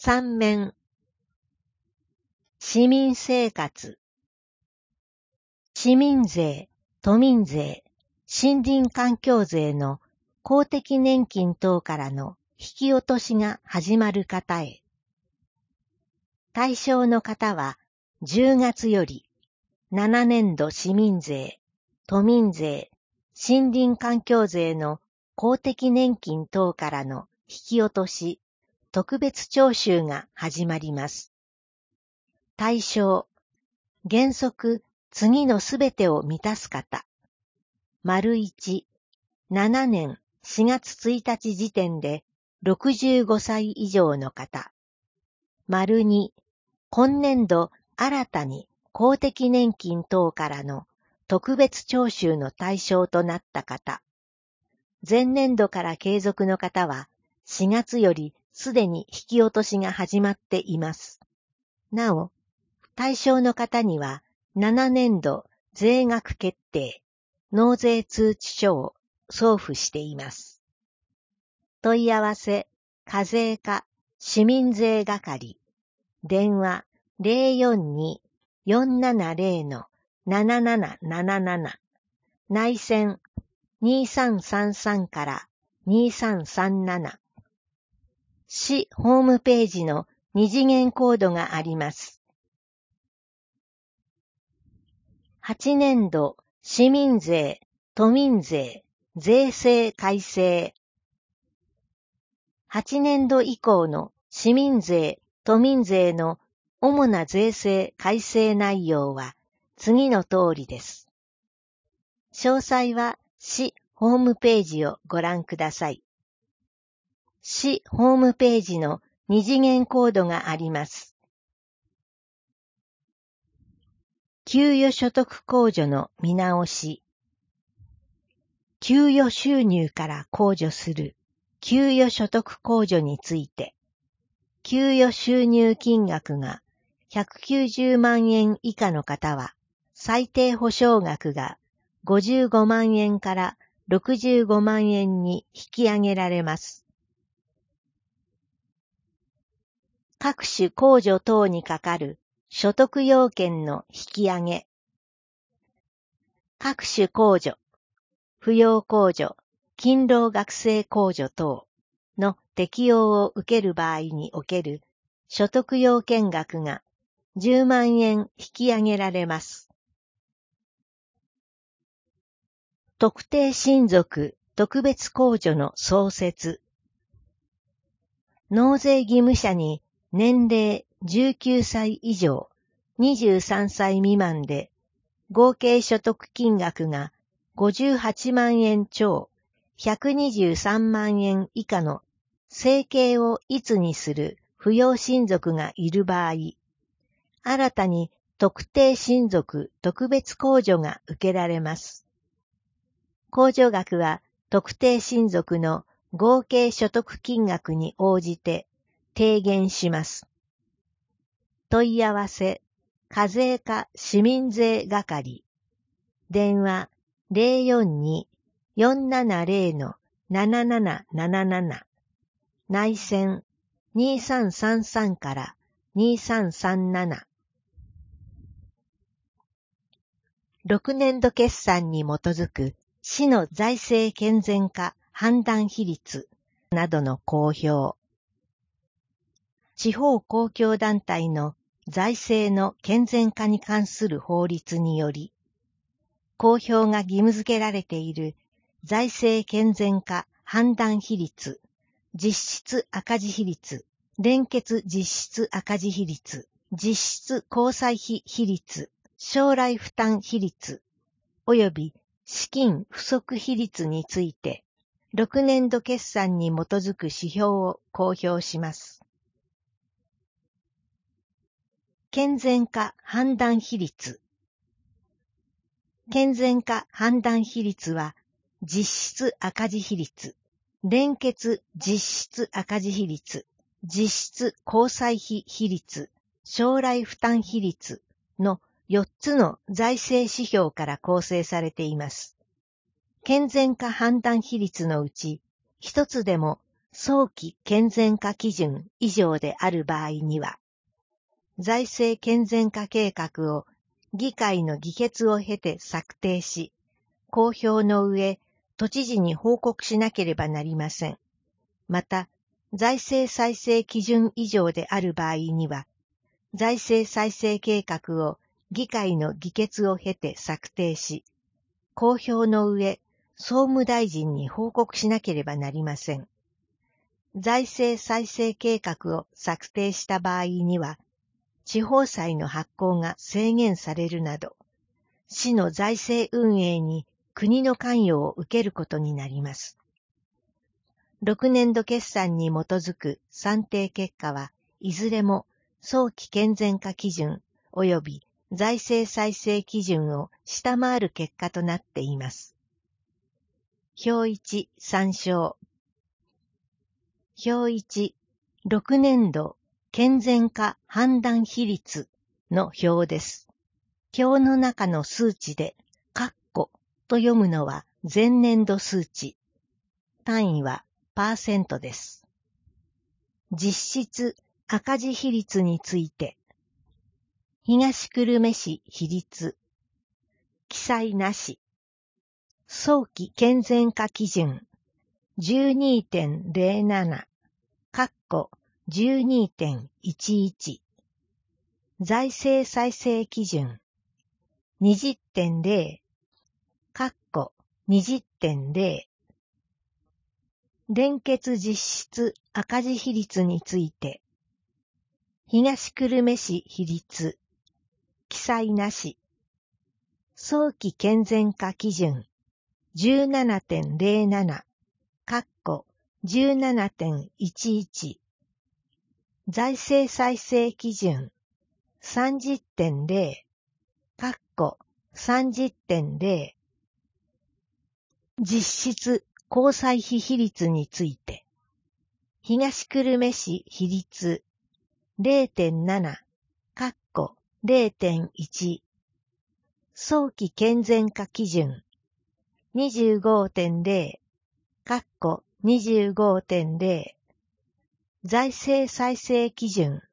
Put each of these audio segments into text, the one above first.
三面。市民生活。市民税、都民税、森林環境税の公的年金等からの引き落としが始まる方へ。対象の方は10月より7年度市民税、都民税、森林環境税の公的年金等からの引き落とし、特別徴収が始まります。対象、原則次のすべてを満たす方。1、7年4月1日時点で65歳以上の方。2、今年度新たに公的年金等からの特別徴収の対象となった方。前年度から継続の方は4月よりすでに引き落としが始まっています。なお、対象の方には7年度税額決定、納税通知書を送付しています。問い合わせ、課税課、市民税係、電話042-470-7777、内線2333から2337。市ホームページの二次元コードがあります。8年度市民税、都民税、税制改正。8年度以降の市民税、都民税の主な税制改正内容は次の通りです。詳細は市ホームページをご覧ください。市ホームページの二次元コードがあります。給与所得控除の見直し。給与収入から控除する給与所得控除について、給与収入金額が190万円以下の方は、最低保証額が55万円から65万円に引き上げられます。各種控除等にかかる所得要件の引き上げ。各種控除、扶養控除、勤労学生控除等の適用を受ける場合における所得要件額が10万円引き上げられます。特定親族特別控除の創設。納税義務者に年齢19歳以上、23歳未満で合計所得金額が58万円超、123万円以下の生計を一にする扶養親族がいる場合、新たに特定親族特別控除が受けられます。控除額は特定親族の合計所得金額に応じて低減します。問い合わせ、課税課市民税係、電話042-470-7777、内線2333から2337。6年度決算に基づく市の財政健全化判断比率などの公表。地方公共団体の財政の健全化に関する法律により、公表が義務付けられている財政健全化判断比率、実質赤字比率、連結実質赤字比率、実質交際費比率、将来負担比率、及び資金不足比率について、6年度決算に基づく指標を公表します。健全化判断比率。健全化判断比率は、実質赤字比率、連結実質赤字比率、実質交際費比率、将来負担比率の4つの財政指標から構成されています。健全化判断比率のうち、一つでも早期健全化基準以上である場合には、財政健全化計画を議会の議決を経て策定し、公表の上、都知事に報告しなければなりません。また、財政再生基準以上である場合には、財政再生計画を議会の議決を経て策定し、公表の上、総務大臣に報告しなければなりません。財政再生計画を策定した場合には、地方債の発行が制限されるなど、市の財政運営に国の関与を受けることになります。6年度決算に基づく算定結果はいずれも早期健全化基準及び財政再生基準を下回る結果となっています。表1参照。表1、6年度健全化判断比率の表です。表の中の数値で、括弧と読むのは前年度数値。単位はパーセントです。実質赤字比率について、東久留米市比率、記載なし、早期健全化基準 12.07 括弧 12.11 財政再生基準 20.0 括弧 20.0 連結実質赤字比率について、東久留米市比率、記載なし、早期健全化基準 17.07 括弧 17.11 財政再生基準 30.0 括弧 30.0 実質交際費比率について、東久留米市比率 0.7 括弧 0.1 早期健全化基準 25.0 括弧 25.0 財政再生基準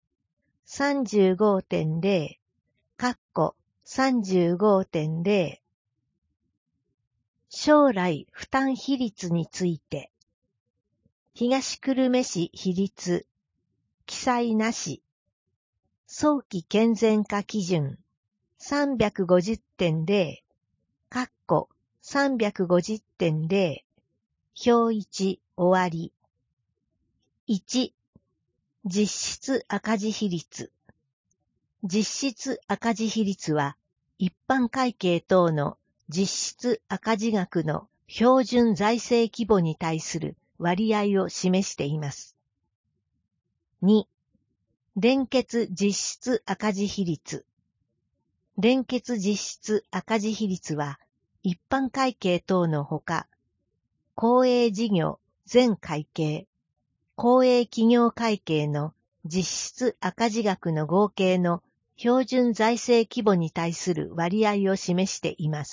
35.0 括弧 35.0 将来負担比率について、東久留米市比率、記載なし、早期健全化基準 350.0 括弧 350.0 表1終わり。1、実質赤字比率。実質赤字比率は、一般会計等の実質赤字額の標準財政規模に対する割合を示しています。2、連結実質赤字比率。連結実質赤字比率は、一般会計等のほか、公営事業全会計、公営企業会計の実質赤字額の合計の標準財政規模に対する割合を示しています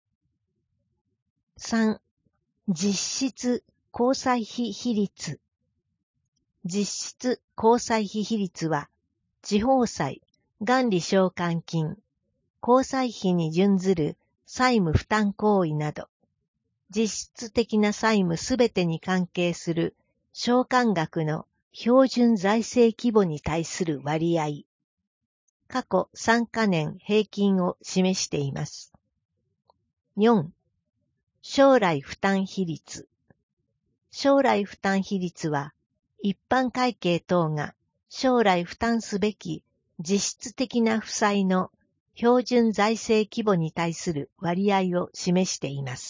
。3、実質交際費比率。実質交際費比率は、地方債、元利償還金、交際費に準ずる債務負担行為など、実質的な債務すべてに関係する償還額の標準財政規模に対する割合、過去3カ年平均を示しています。4、将来負担比率。将来負担比率は、一般会計等が将来負担すべき実質的な負債の標準財政規模に対する割合を示しています。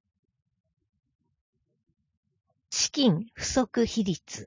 資金不足比率。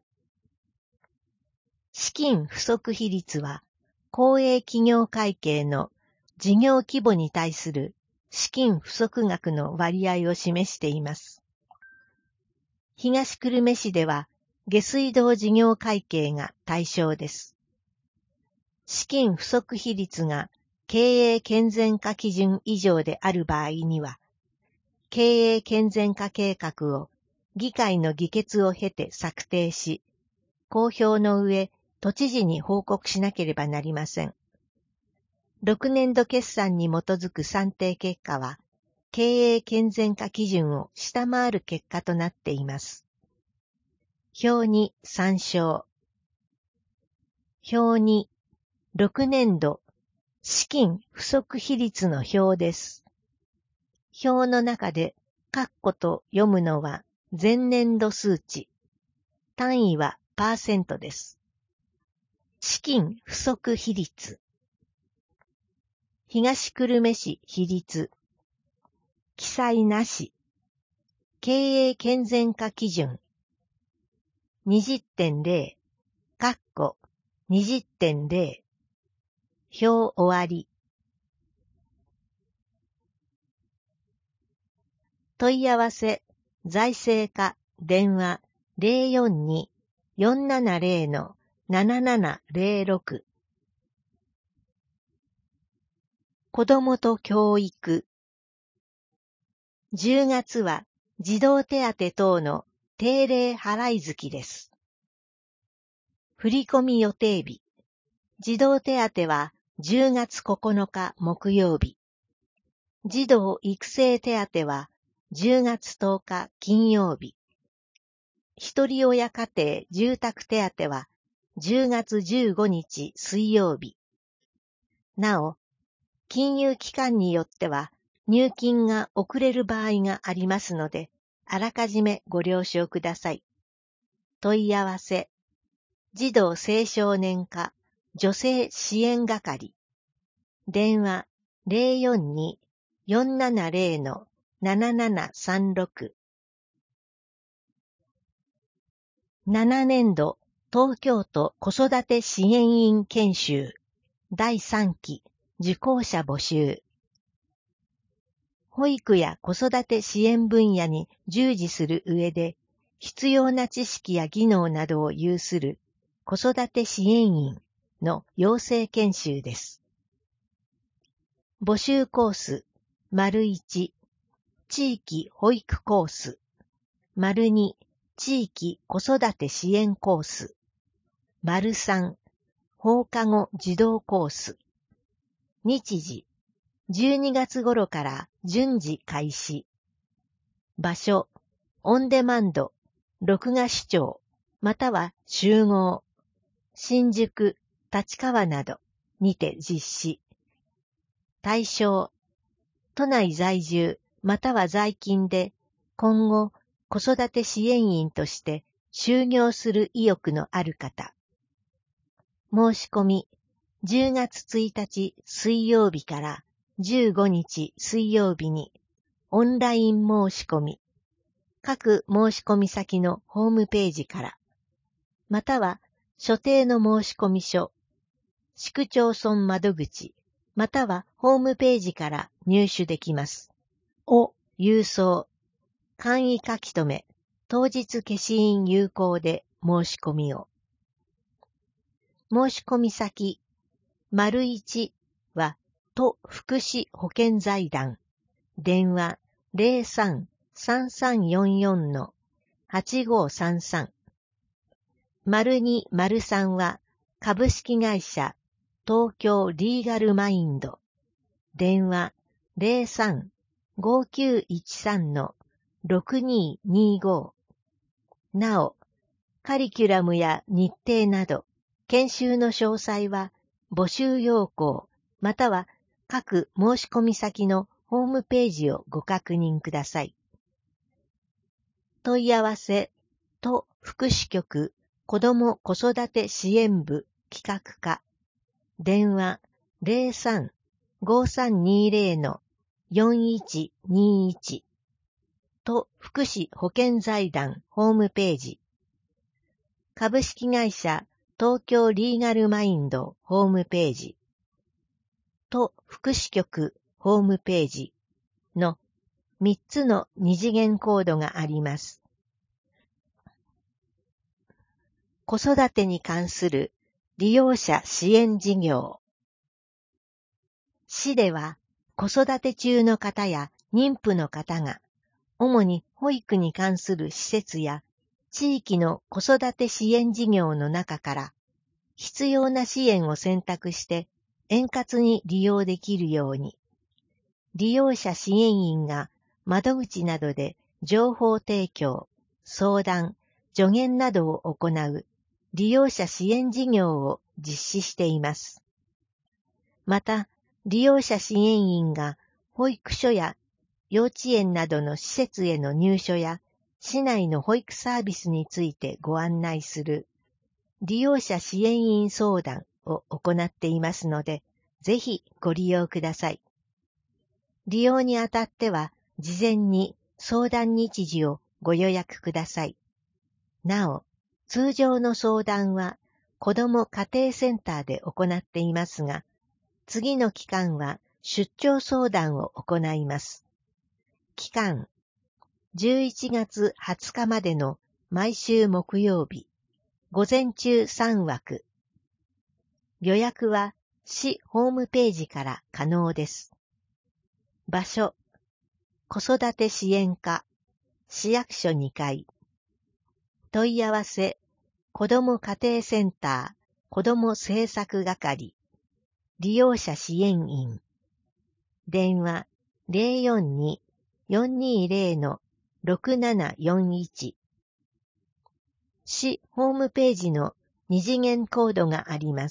資金不足比率は、公営企業会計の事業規模に対する資金不足額の割合を示しています。東久留米市では、下水道事業会計が対象です。資金不足比率が経営健全化基準以上である場合には、経営健全化計画を議会の議決を経て策定し、公表の上、都知事に報告しなければなりません。6年度決算に基づく算定結果は、経営健全化基準を下回る結果となっています。表に参照。表に、6年度資金不足比率の表です。表の中で、括弧と読むのは前年度数値。単位はパーセントです。資金不足比率。東久留米市比率。記載なし。経営健全化基準。20.0、括弧 20.0。表終わり。問い合わせ、財政課、電話 042-470-7706。子どもと教育。10月は児童手当等の定例払い月です。振込予定日。児童手当は10月9日木曜日。児童育成手当は10月10日金曜日。一人親家庭住宅手当は10月15日水曜日。なお、金融機関によっては入金が遅れる場合がありますので、あらかじめご了承ください。問い合わせ、児童青少年課女性支援係。電話042-470-7736。7年度東京都子育て支援員研修第3期受講者募集。保育や子育て支援分野に従事する上で必要な知識や技能などを有する子育て支援員の養成研修です。募集コース、1、地域保育コース、2、地域子育て支援コース、3、放課後児童コース。日時、12月頃から順次開始。場所、オンデマンド、録画視聴、または集合、新宿、立川などにて実施。対象、都内在住または在勤で今後子育て支援員として就業する意欲のある方。申し込み、10月1日水曜日から15日水曜日にオンライン申し込み、各申し込み先のホームページから、または所定の申し込み書、市区町村窓口、またはホームページから入手できます。郵送、簡易書き留め、当日消印有効で申し込みを。申し込み先、1は都福祉保健財団、電話03-3344-8533。2、3は株式会社東京リーガルマインド、電話03-5913-6225。なお、カリキュラムや日程など、研修の詳細は募集要項、または各申し込み先のホームページをご確認ください。問い合わせ、都福祉局子ども子育て支援部企画課、電話03-5320-4121。都福祉保健財団ホームページ。株式会社東京リーガルマインドホームページ。都福祉局ホームページの3つの二次元コードがあります。子育てに関する利用者支援事業。市では子育て中の方や妊婦の方が主に保育に関する施設や地域の子育て支援事業の中から必要な支援を選択して円滑に利用できるように、利用者支援員が窓口などで情報提供、相談、助言などを行う利用者支援事業を実施しています。また、利用者支援員が保育所や幼稚園などの施設への入所や市内の保育サービスについてご案内する利用者支援員相談を行っていますので、ぜひご利用ください。利用にあたっては、事前に相談日時をご予約ください。なお、通常の相談は子ども家庭センターで行っていますが、次の期間は出張相談を行います。期間、11月20日までの毎週木曜日、午前中3枠。予約は市ホームページから可能です。場所、子育て支援課、市役所2階。問い合わせ、子ども家庭センター、子ども政策係、利用者支援員。電話 042-420-6741。市ホームページの二次元コードがあります。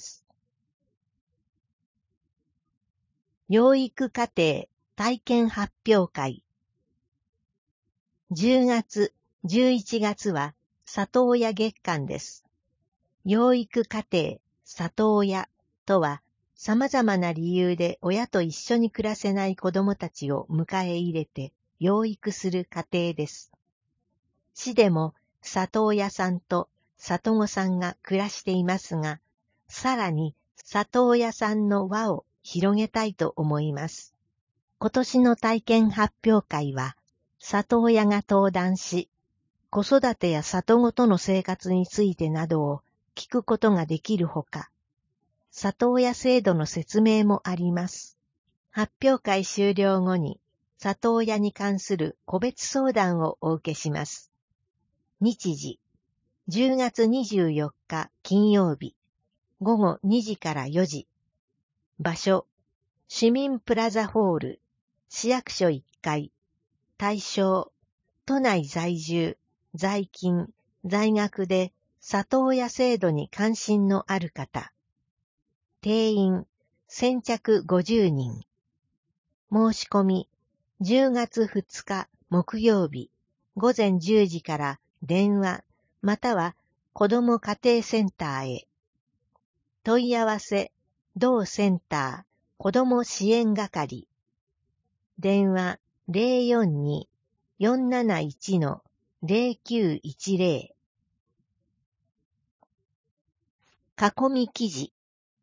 養育課程体験発表会。10月、11月は里親月間です。養育課程里親とは、様々な理由で親と一緒に暮らせない子どもたちを迎え入れて養育する家庭です。市でも里親さんと里子さんが暮らしていますが、さらに里親さんの輪を広げたいと思います。今年の体験発表会は、里親が登壇し、子育てや里子との生活についてなどを聞くことができるほか、里親制度の説明もあります。発表会終了後に、里親に関する個別相談をお受けします。日時、10月24日金曜日、午後2時から4時。場所、市民プラザホール、市役所1階。対象、都内在住、在勤、在学で里親制度に関心のある方。定員、先着50人。申し込み、10月2日木曜日、午前10時から電話、または子ども家庭センターへ。問い合わせ、同センター、子ども支援係。電話042-471-0910。囲み記事。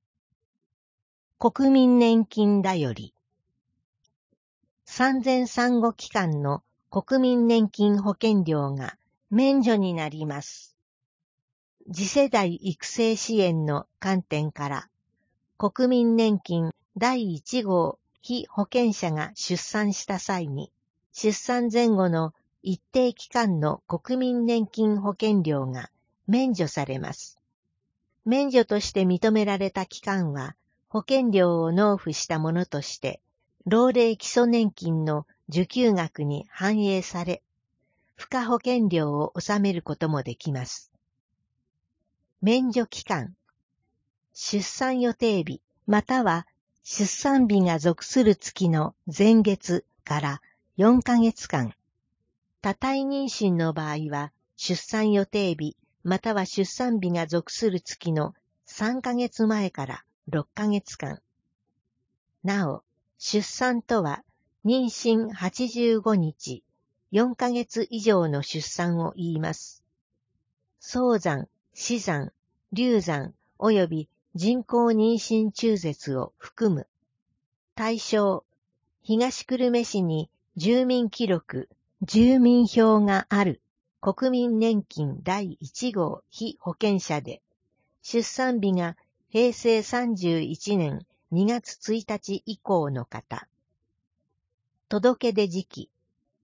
国民年金だより。産前産後期間の国民年金保険料が免除になります。次世代育成支援の観点から、国民年金第1号被保険者が出産した際に、出産前後の一定期間の国民年金保険料が免除されます。免除として認められた期間は、保険料を納付したものとして、老齢基礎年金の受給額に反映され、付加保険料を納めることもできます。免除期間、出産予定日または出産日が属する月の前月から4ヶ月間。多胎妊娠の場合は出産予定日または出産日が属する月の3ヶ月前から6ヶ月間。なお、出産とは妊娠85日、4ヶ月以上の出産を言います。早産、死産、流産及び人工妊娠中絶を含む。対象、東久留米市に住民記録、住民票がある国民年金第1号被保険者で、出産日が平成31年2月1日以降の方。届け出時期、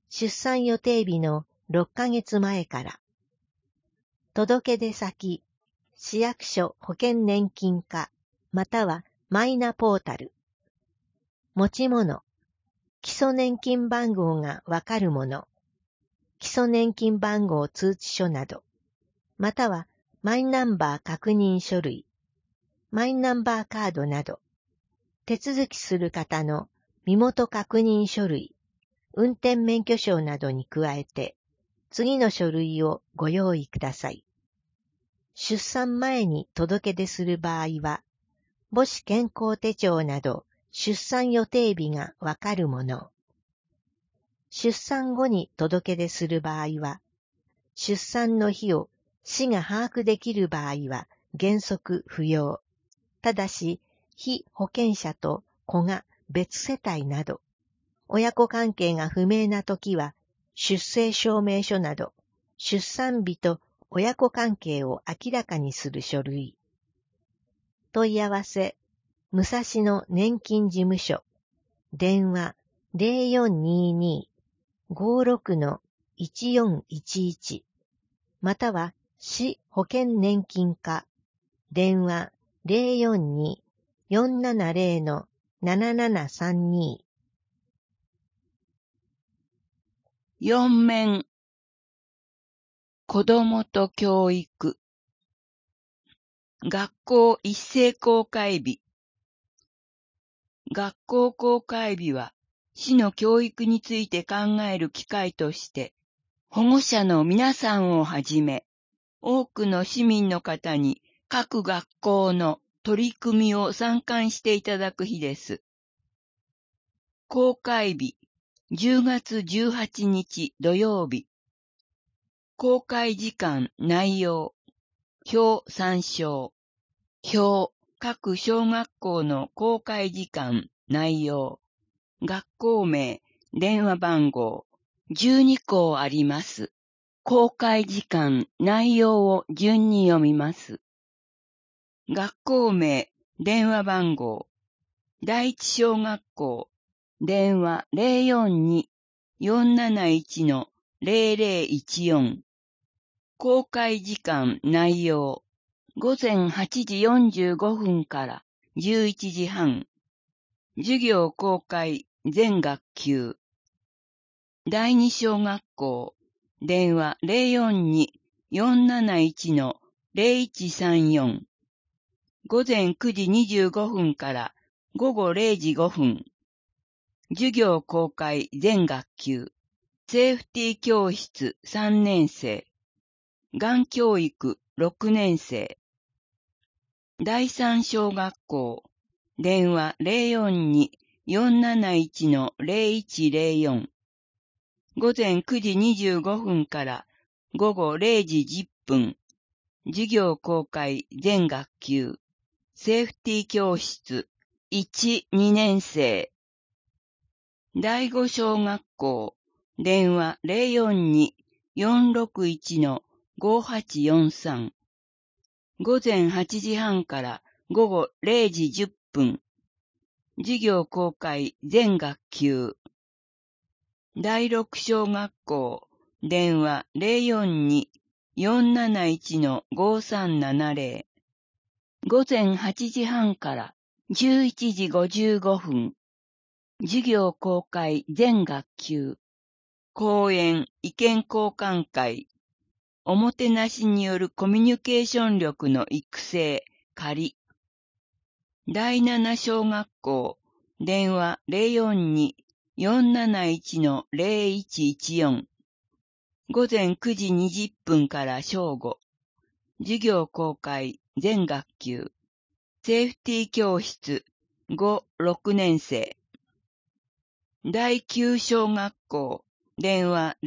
出産予定日の6ヶ月前から。届出先、市役所保険年金課、またはマイナポータル。持ち物、基礎年金番号がわかるもの、基礎年金番号通知書など、またはマイナンバー確認書類、マイナンバーカードなど、手続きする方の身元確認書類、運転免許証などに加えて、次の書類をご用意ください。出産前に届け出する場合は、母子健康手帳など出産予定日がわかるもの。出産後に届け出する場合は、出産の日を市が把握できる場合は原則不要。ただし、被保険者と子が別世帯など、親子関係が不明なときは、出生証明書など、出産日と親子関係を明らかにする書類。問い合わせ、武蔵野年金事務所、電話 0422-56-1411 または市保険年金課、電話 042-470-7732 4面子供と教育学校一斉公開日学校公開日は市の教育について考える機会として保護者の皆さんをはじめ多くの市民の方に各学校の取り組みを参観していただく日です。公開日10月18日土曜日公開時間内容表参照表各小学校の公開時間内容学校名電話番号12校あります。公開時間内容を順に読みます。学校名電話番号第一小学校電話 042-471-0014 公開時間内容午前8時45分から11時半授業公開全学級第二小学校電話 042-471-0134 午前9時25分から午後0時5分授業公開全学級セーフティー教室3年生がん教育6年生第三小学校電話 042-471-0104 午前9時25分から午後0時10分授業公開全学級セーフティー教室1、2年生第五小学校電話 042-461-5843 午前8時半から午後0時10分授業公開全学級第六小学校電話 042-471-5370 午前8時半から11時55分授業公開全学級講演意見交換会おもてなしによるコミュニケーション力の育成仮第七小学校電話 042-471-0114 午前9時20分から正午授業公開全学級セーフティー教室5、6年生第九小学校電話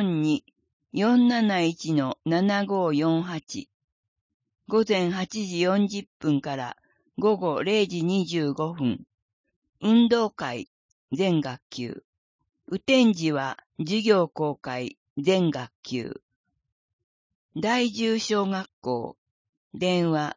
042-471-7548 午前8時40分から午後0時25分運動会全学級雨天時は授業公開全学級第十小学校電話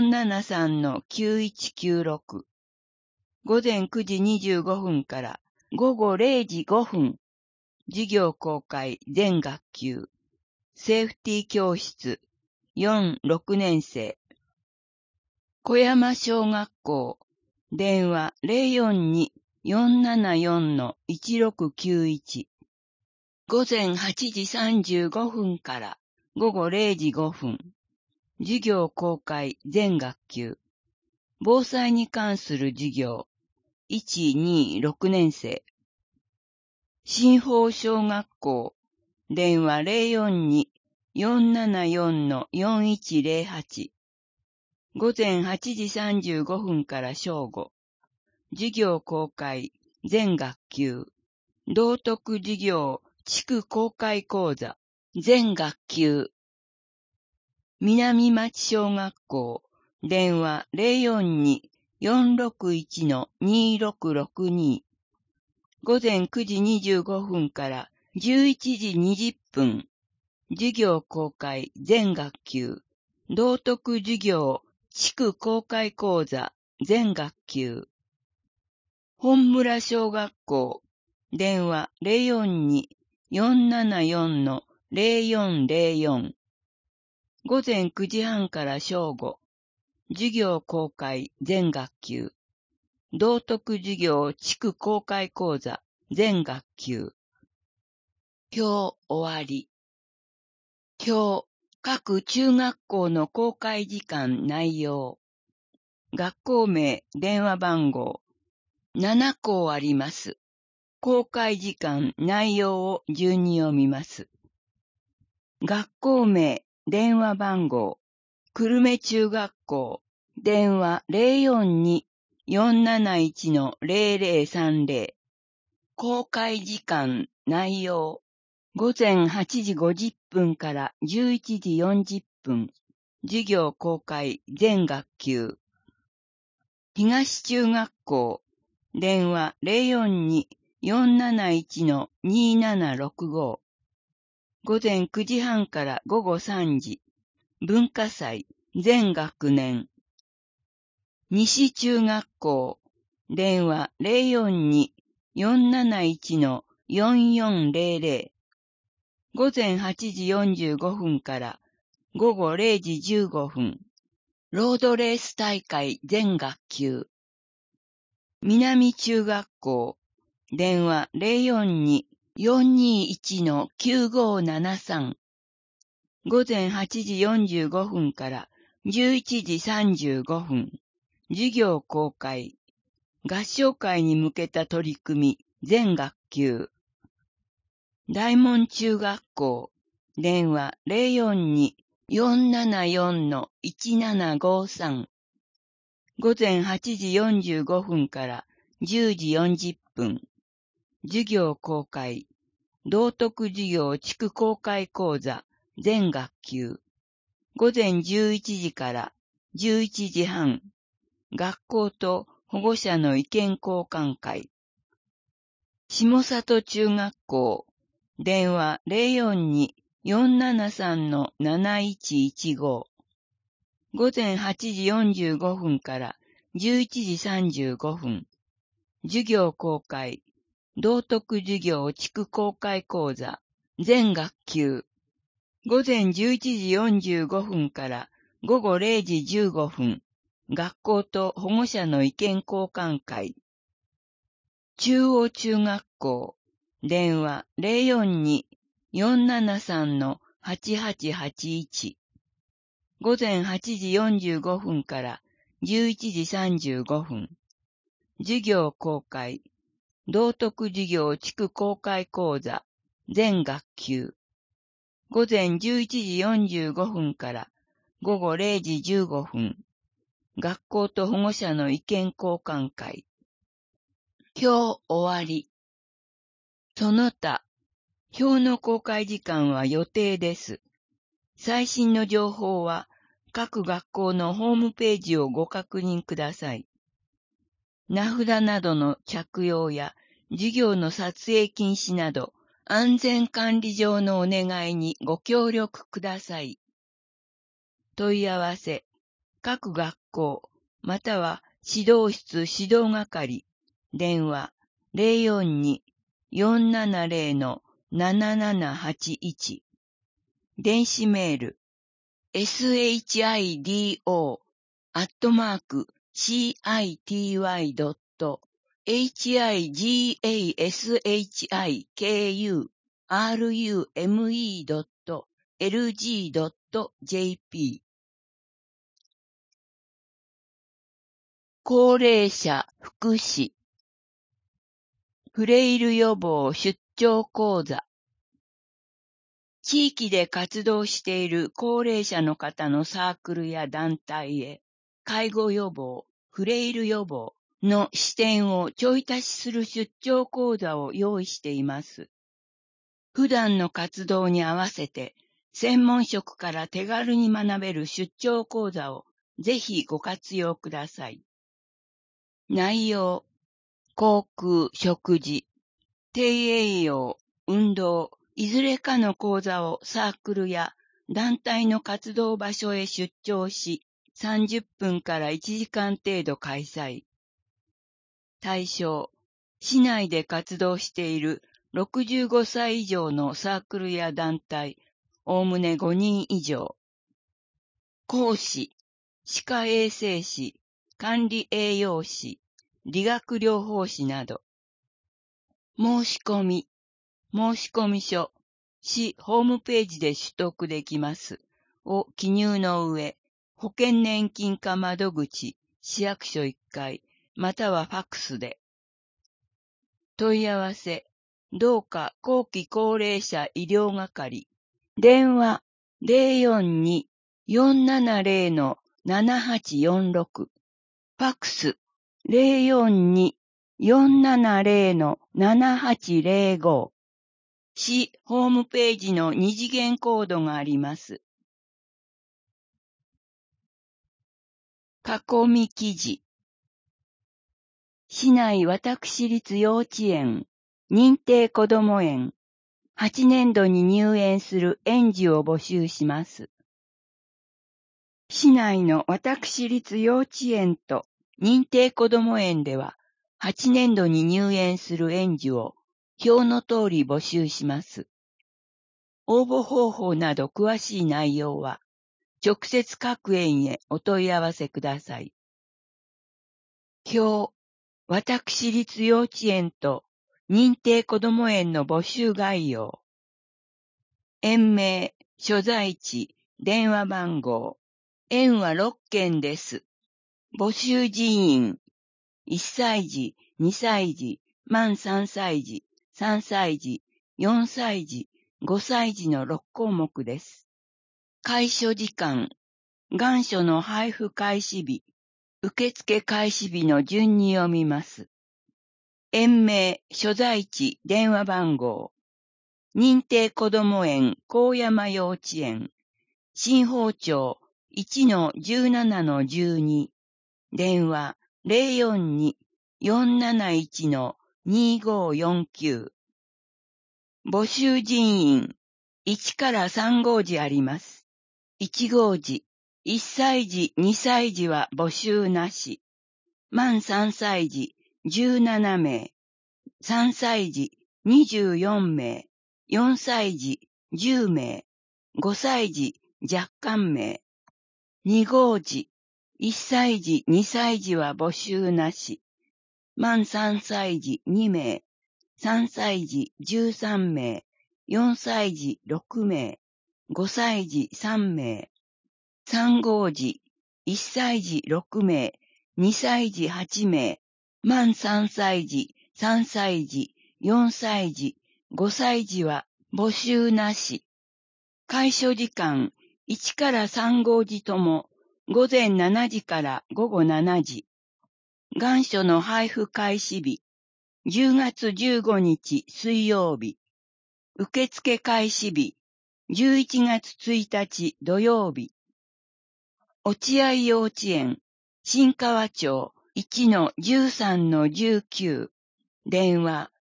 042-473-9196 午前9時25分から午後0時5分、授業公開全学級、セーフティー教室、4、6年生。小山小学校、電話042-474-1691。午前8時35分から午後0時5分。授業公開全学級。防災に関する授業。1、2、6年生。新宝小学校。電話042-474-4108。午前8時35分から正午。授業公開全学級。道徳授業地区公開講座全学級。南町小学校。電話042-461-2662。午前9時25分から11時20分。授業公開全学級。道徳授業地区公開講座全学級。本村小学校。電話042-474-0404。午前9時半から正午。授業公開全学級。道徳授業地区公開講座全学級。今日終わり。今日、各中学校の公開時間内容。学校名、電話番号。7校あります。公開時間、内容を順に読みます。学校名、電話番号。久留米中学校。電話042-471-0030。公開時間、内容。午前8時50分から11時40分。授業公開全学級。東中学校。電話042-471-2765。午前9時半から午後3時。文化祭全学年。西中学校。電話042-471-4400。午前8時45分から午後0時15分。ロードレース大会全学級。南中学校。電話042-421-9573。午前8時45分から11時35分。授業公開。合唱会に向けた取り組み全学級。大門中学校。電話042-474-1753。午前8時45分から10時40分。授業公開。道徳授業地区公開講座全学級。午前11時から11時半。学校と保護者の意見交換会。下里中学校。電話042-473-7115。午前8時45分から11時35分。授業公開。道徳授業地区公開講座全学級。午前11時45分から午後0時15分。学校と保護者の意見交換会。中央中学校。電話042-473-8881。午前8時45分から11時35分。授業公開。道徳授業地区公開講座全学級。午前11時45分から午後0時15分。学校と保護者の意見交換会。今日終わり。その他、表の公開時間は予定です。最新の情報は各学校のホームページをご確認ください。名札などの着用や授業の撮影禁止など安全管理上のお願いにご協力ください。問い合わせ、各学校、または指導室指導係、電話 042-470-7781。電子メール、shiti.higashi.rume.lg.jp。高齢者福祉フレイル予防出張講座。地域で活動している高齢者の方のサークルや団体へ、介護予防、フレイル予防の視点をちょい足しする出張講座を用意しています。普段の活動に合わせて、専門職から手軽に学べる出張講座をぜひご活用ください。内容、航空、食事、低栄養、運動、いずれかの講座をサークルや団体の活動場所へ出張し、30分から1時間程度開催。対象、市内で活動している65歳以上のサークルや団体、おおむね5人以上。講師、歯科衛生士、管理栄養士、理学療法士など。申し込み書、市ホームページで取得できます。を記入の上、保険年金課窓口、市役所1階、またはファックスで。問い合わせ、どうか後期高齢者医療係、電話042-470-7846、ファックス042-470-7805、市ホームページの2次元コードがあります。囲み記事。市内私立幼稚園、認定こども園、8年度に入園する園児を募集します。市内の私立幼稚園と認定こども園では、8年度に入園する園児を表の通り募集します。応募方法など詳しい内容は、直接各園へお問い合わせください。表、私立幼稚園と認定こども園の募集概要。園名、所在地、電話番号。園は6件です。募集人員。1歳児、2歳児、満3歳児、3歳児、4歳児、5歳児の6項目です。開所時間。願書の配布開始日。受付開始日の順に読みます。園名、所在地、電話番号。認定こども園、高山幼稚園。新宝町 1-17-12。電話042-471-2549。募集人員、1から3号時あります。1号時、1歳児、2歳児は募集なし。満3歳児、17名。3歳児、24名。4歳児、10名。5歳児、若干名。2号時、1歳児、2歳児は募集なし。満3歳児2名。3歳児13名。4歳児6名。5歳児3名。3号時、1歳児6名。2歳児8名。満3歳児、3歳児、4歳児、5歳児は募集なし。開所時間、1から3号時とも午前7時から午後7時。願書の配布開始日、10月15日水曜日。受付開始日、11月1日土曜日。落合幼稚園、新川町 1-13-19。電話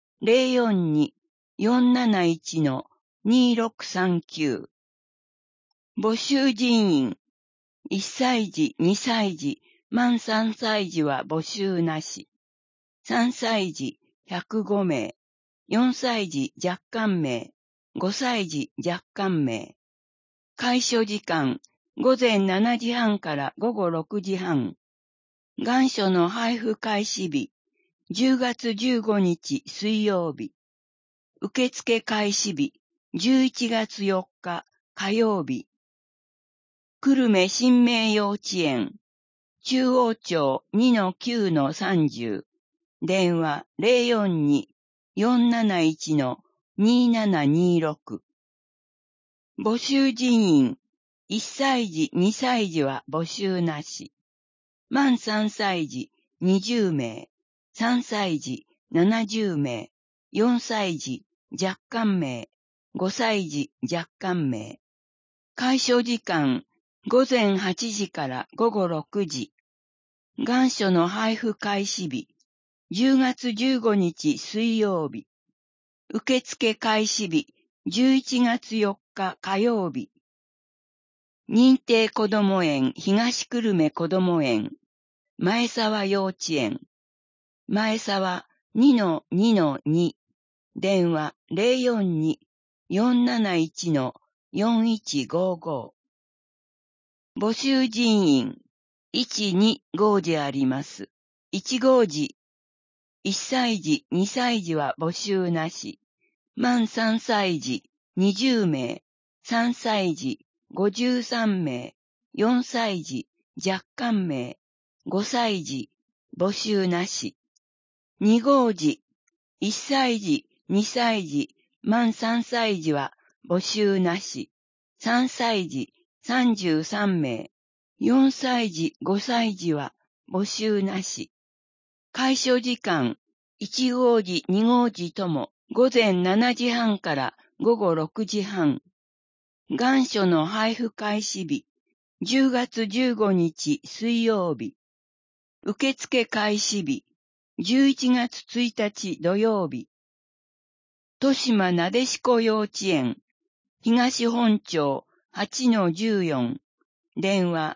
042-471-2639。募集人員、1歳児、2歳児、満3歳児は募集なし。3歳児、 105名、4歳児若干名、5歳児若干名。開所時間、午前7時半から午後6時半。願書の配布開始日、10月15日水曜日。受付開始日、11月4日火曜日。久留米新明幼稚園、中央町 2-9-30。電話 042-471-2726。募集人員、1歳児、2歳児は募集なし。満3歳児20名、3歳児70名、4歳児若干名、5歳児若干名。開所時間、午前8時から午後6時。願書の配布開始日、10月15日水曜日。受付開始日、11月4日火曜日。認定こども園東久留米こども園、前沢幼稚園、前沢 2-2-2。電話 042-471-4155。募集人員、1、2号であります。1号時、1歳児、2歳児は募集なし。満3歳児、20名、3歳児、53名、4歳児、若干名、5歳児、募集なし。2号時、1歳児、2歳児、満3歳児は募集なし。3歳児、33名、4歳児、5歳児は募集なし。開所時間、1号時、2号時とも午前7時半から午後6時半。願書の配布開始日、10月15日水曜日。受付開始日、11月1日土曜日。豊島なでしこ幼稚園、東本町 8-14。電話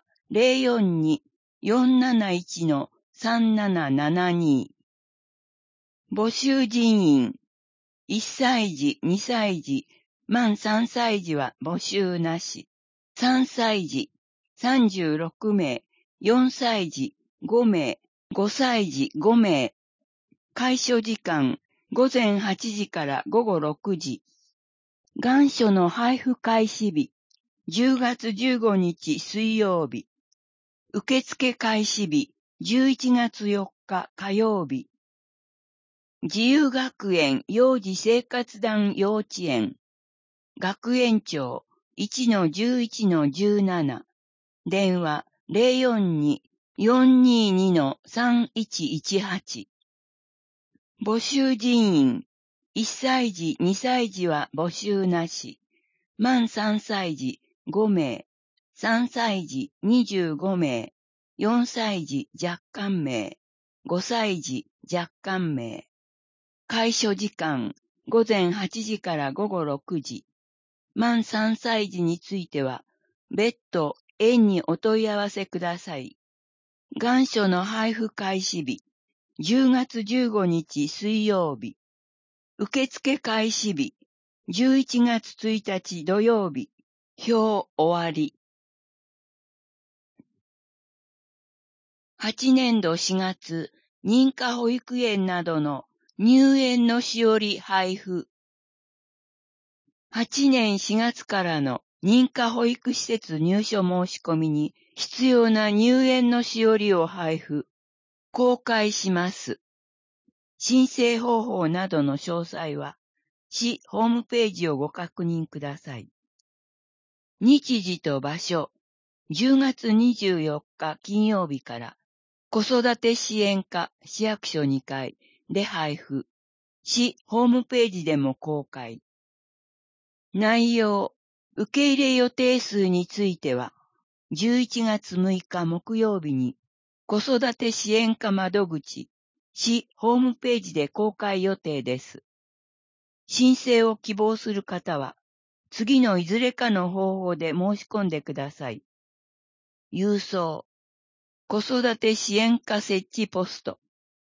042-471-3772。募集人員、1歳児、2歳児、満3歳児は募集なし。3歳児、36名、4歳児、5名、5歳児、5名。開所時間、午前8時から午後6時。願書の配布開始日、10月15日水曜日。受付開始日、11月4日火曜日。自由学園幼児生活団幼稚園、学園長 1-11-17。電話 042-422-3118。募集人員、1歳児、2歳児は募集なし。満3歳児5名、3歳児25名、4歳児若干名、5歳児若干名。開所時間、午前8時から午後6時。満3歳児については、別途園にお問い合わせください。願書の配布開始日、10月15日水曜日。受付開始日、11月1日土曜日。表終わり。8年度4月、認可保育園などの入園のしおり配布。8年4月からの認可保育施設入所申し込みに必要な入園のしおりを配布、公開します。申請方法などの詳細は、市ホームページをご確認ください。日時と場所、10月24日金曜日から子育て支援課市役所2階で配布、市ホームページでも公開。内容、受け入れ予定数については、11月6日木曜日に子育て支援課窓口、市ホームページで公開予定です。申請を希望する方は、次のいずれかの方法で申し込んでください。郵送、子育て支援課設置ポスト、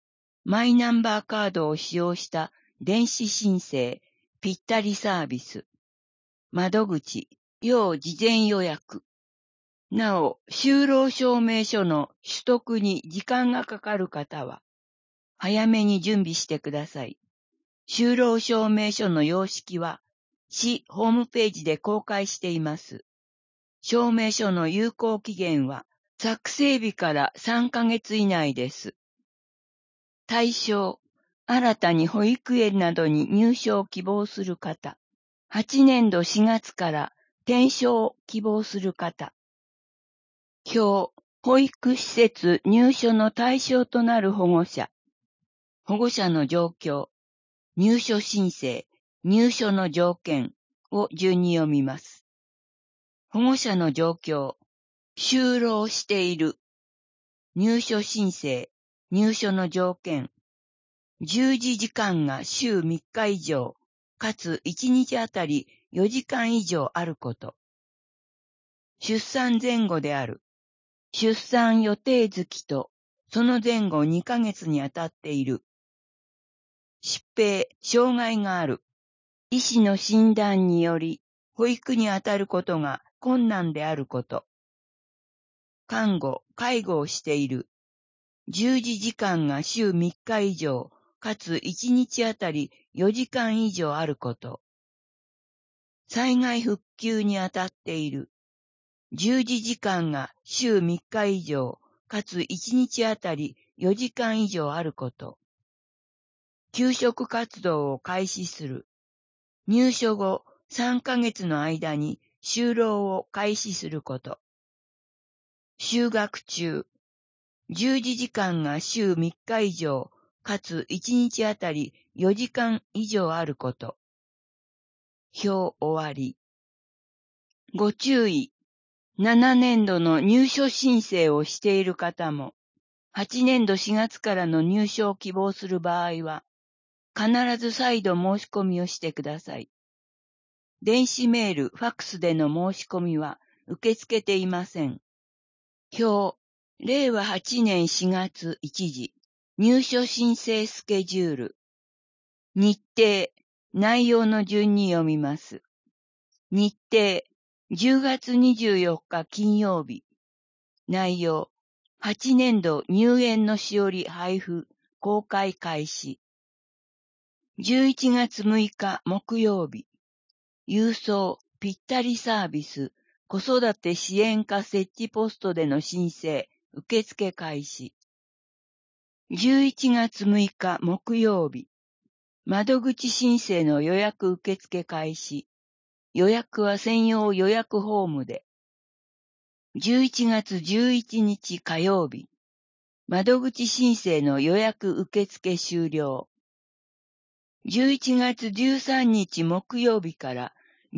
マイナンバーカードを使用した電子申請、ぴったりサービス、窓口、要事前予約。なお、就労証明書の取得に時間がかかる方は、早めに準備してください。就労証明書の様式は、市ホームページで公開しています。証明書の有効期限は、作成日から3ヶ月以内です。対象、新たに保育園などに入所を希望する方、8年度4月から転所を希望する方、表、保育施設入所の対象となる保護者、保護者の状況、入所申請、入所の条件を順に読みます。保護者の状況、就労している、入所申請、入所の条件、従事時間が週3日以上、かつ1日あたり4時間以上あること。出産前後である。出産予定月とその前後2ヶ月にあたっている。疾病、障害がある。医師の診断により保育にあたることが困難であること。看護、介護をしている。従事時間が週3日以上、かつ1日あたり4時間以上あること。災害復旧にあたっている。従事時間が週3日以上、かつ1日あたり4時間以上あること。休職活動を開始する。入所後3ヶ月の間に就労を開始すること。就学中。従事時間が週3日以上、かつ1日あたり4時間以上あること。表終わり。ご注意。7年度の入所申請をしている方も、8年度4月からの入所を希望する場合は、必ず再度申し込みをしてください。電子メール、ファックスでの申し込みは受け付けていません。表、令和8年4月1時、入所申請スケジュール。日程、内容の順に読みます。日程、10月24日金曜日。内容、8年度入園のしおり配布、公開開始。11月6日木曜日。郵送、ぴったりサービス、子育て支援課設置ポストでの申請、受付開始。11月6日木曜日。窓口申請の予約受付開始。予約は専用予約フォームで。11月11日火曜日。窓口申請の予約受付終了。11月13日木曜日から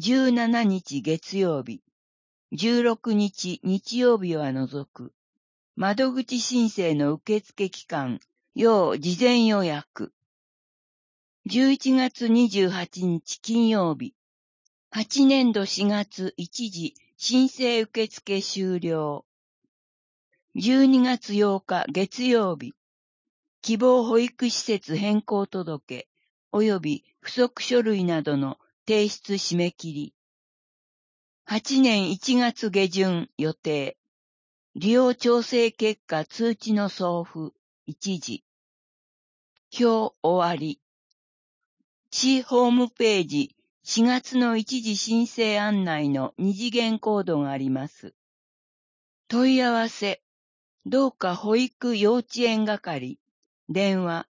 17日月曜日。16日日曜日は除く。窓口申請の受付期間、要事前予約。11月28日金曜日。8年度4月1時申請受付終了。12月8日月曜日。希望保育施設変更届及び附属書類などの提出締め切り。8年1月下旬予定。利用調整結果通知の送付、1時。表終わり。市ホームページ4月の一時申請案内の二次元コードがあります。問い合わせ。どうか保育幼稚園係。電話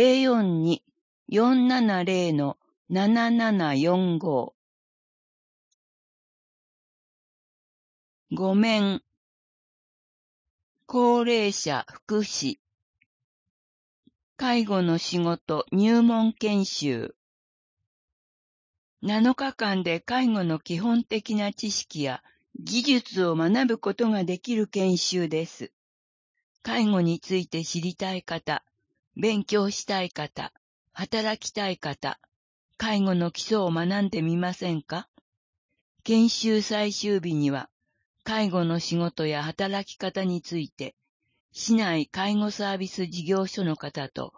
042-470-7745。ごめん。高齢者福祉。介護の仕事入門研修。7日間で介護の基本的な知識や技術を学ぶことができる研修です。介護について知りたい方、勉強したい方、働きたい方、介護の基礎を学んでみませんか？研修最終日には、介護の仕事や働き方について、市内介護サービス事業所の方と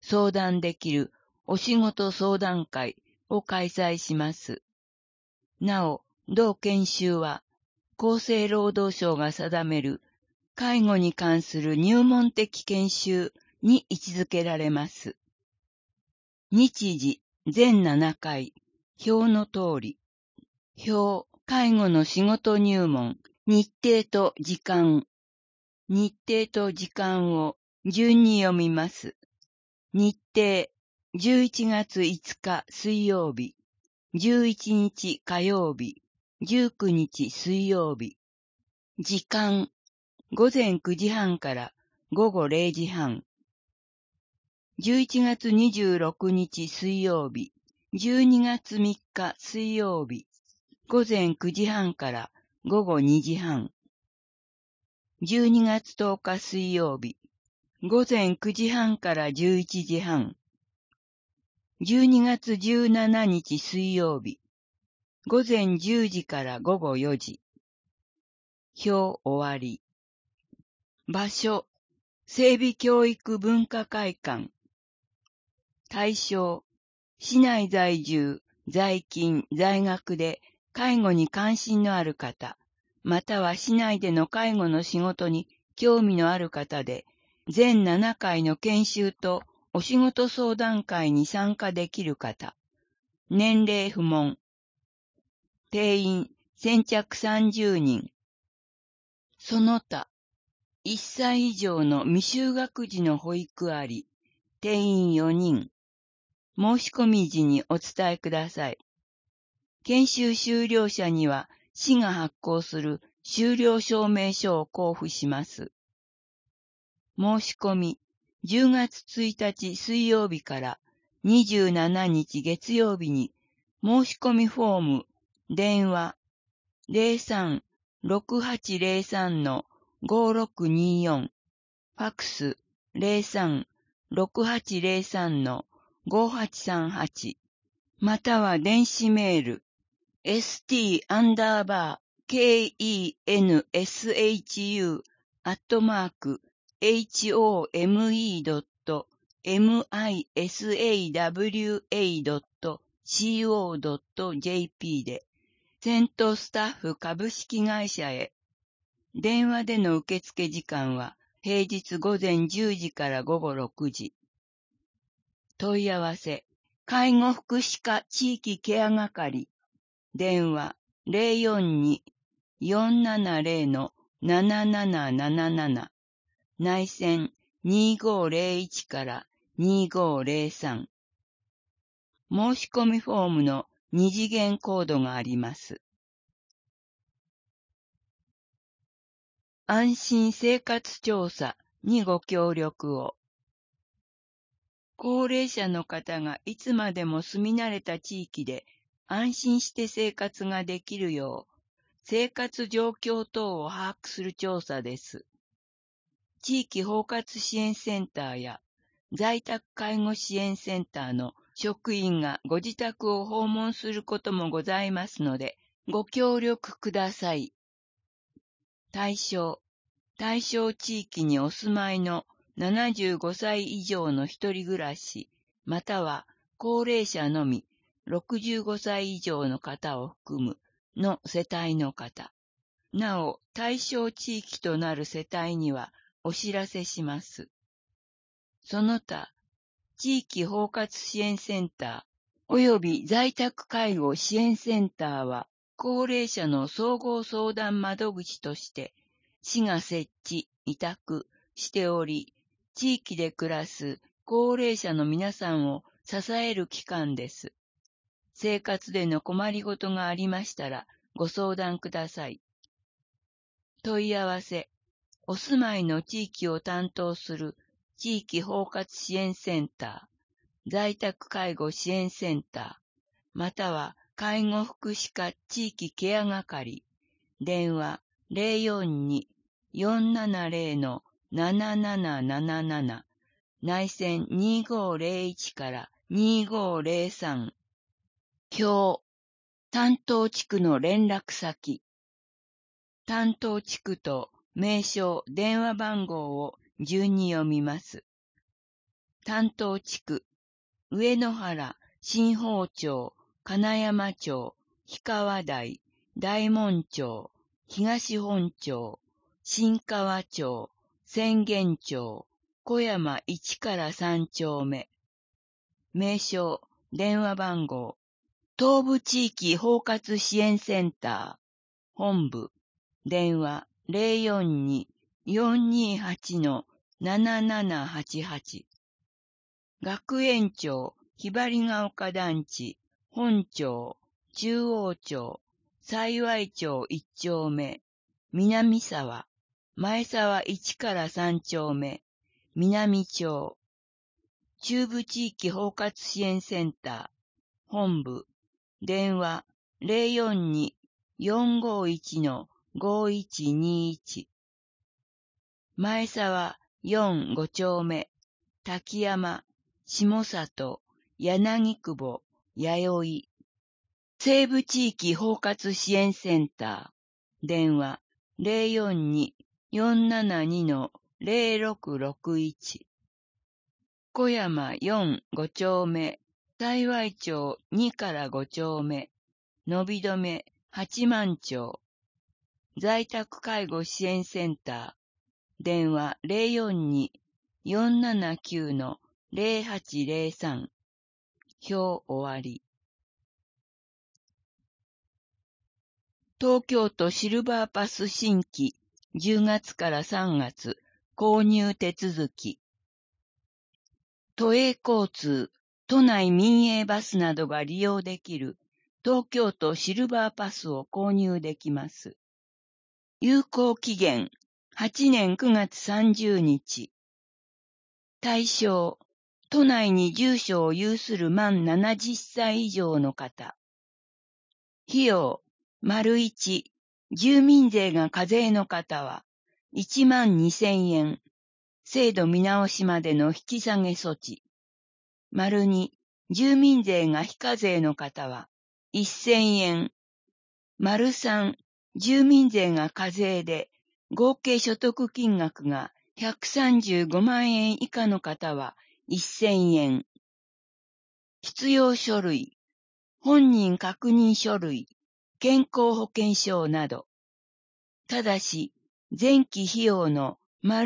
相談できるお仕事相談会を開催します。なお、同研修は厚生労働省が定める介護に関する入門的研修に位置づけられます。日時全7回、表の通り。表、介護の仕事入門、日程と時間。日程と時間を順に読みます。日程、11月5日水曜日、11日火曜日、19日水曜日。時間、午前9時半から午後0時半。11月26日水曜日、12月3日水曜日、午前9時半から午後2時半。12月10日水曜日、午前9時半から11時半。12月17日水曜日、午前10時から午後4時。表終わり。場所、整備教育文化会館。対象、市内在住、在勤、在学で介護に関心のある方、または市内での介護の仕事に興味のある方で、全7回の研修とお仕事相談会に参加できる方、年齢不問、定員先着30人、その他、1歳以上の未就学児の保育あり、定員4人、申し込み時にお伝えください。研修終了者には市が発行する終了証明書を交付します。申し込み、10月1日水曜日から27日月曜日に申し込みフォーム、電話 03-6803-5624、ファクス 03-6803-5838、または電子メール st_kesu@misawa.co.jp で、セントスタッフ株式会社へ。電話での受付時間は平日午前10時から午後6時。問い合わせ、介護福祉課地域ケア係。電話042-470-7777。内線2501から2503。申し込みフォームの2次元コードがあります。安心生活調査にご協力を。高齢者の方がいつまでも住み慣れた地域で安心して生活ができるよう、生活状況等を把握する調査です。地域包括支援センターや在宅介護支援センターの職員がご自宅を訪問することもございますので、ご協力ください。対象地域にお住まいの75歳以上の一人暮らし、または高齢者のみ65歳以上の方を含むの世帯の方。なお、対象地域となる世帯にはお知らせします。その他、地域包括支援センター及び在宅介護支援センターは、高齢者の総合相談窓口として、市が設置、委託しており、地域で暮らす高齢者の皆さんを支える機関です。生活での困りごとがありましたら、ご相談ください。問い合わせ、お住まいの地域を担当する地域包括支援センター、在宅介護支援センター、または介護福祉課地域ケア係、電話042-470-7777、内線2501から2503。表、担当地区の連絡先。担当地区と名称、電話番号を順に読みます。 担当地区、上野原、新宝町、金山町、氷川台、大門町、東本町、新川町、浅間町、小山1から3丁目。名称、電話番号、東部地域包括支援センター、本部、電話042-428-7788。学園長、ひばりが丘団地、本町、中央町、幸町1丁目、南沢、前沢1から3丁目、南町、中部地域包括支援センター、本部、電話042-451-5121。前沢4、5丁目、滝山、下里、柳久保、弥生。西部地域包括支援センター、電話042-472-0661。小山4、5丁目、幸町2から5丁目、伸び止め八幡町、在宅介護支援センター、電話042-479-0803。表終わり。東京都シルバーパス新規10月から3月購入手続き。都営交通、都内民営バスなどが利用できる東京都シルバーパスを購入できます。有効期限8年9月30日。対象、都内に住所を有する満70歳以上の方。費用、1、住民税が課税の方は12,000円。制度見直しまでの引き下げ措置。2、住民税が非課税の方は1,000円。3、住民税が課税で合計所得金額が135万円以下の方は1,000円。必要書類、本人確認書類、健康保険証など。ただし、前期費用の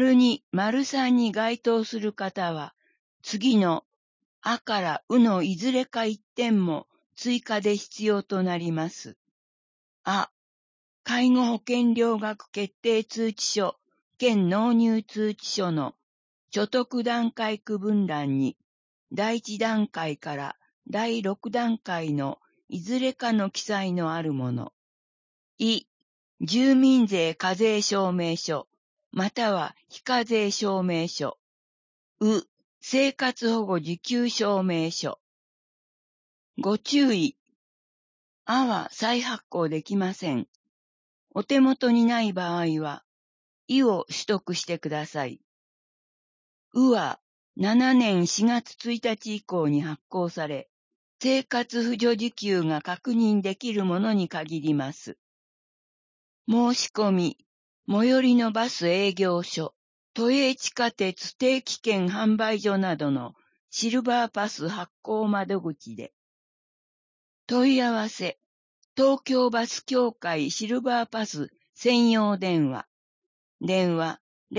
2、3に該当する方は、次のあからうのいずれか1点も追加で必要となります。あ、介護保険料額決定通知書兼納入通知書の所得段階区分欄に第1段階から第6段階のいずれかの記載のあるもの。い、住民税課税証明書または非課税証明書。う、生活保護受給証明書。ご注意。あは再発行できません。お手元にない場合は、いを取得してください。うは7年4月1日以降に発行され、生活扶助受給が確認できるものに限ります。申し込み、最寄りのバス営業所、都営地下鉄定期券販売所などのシルバーパス発行窓口で。問い合わせ、東京バス協会シルバーパス専用電話。電話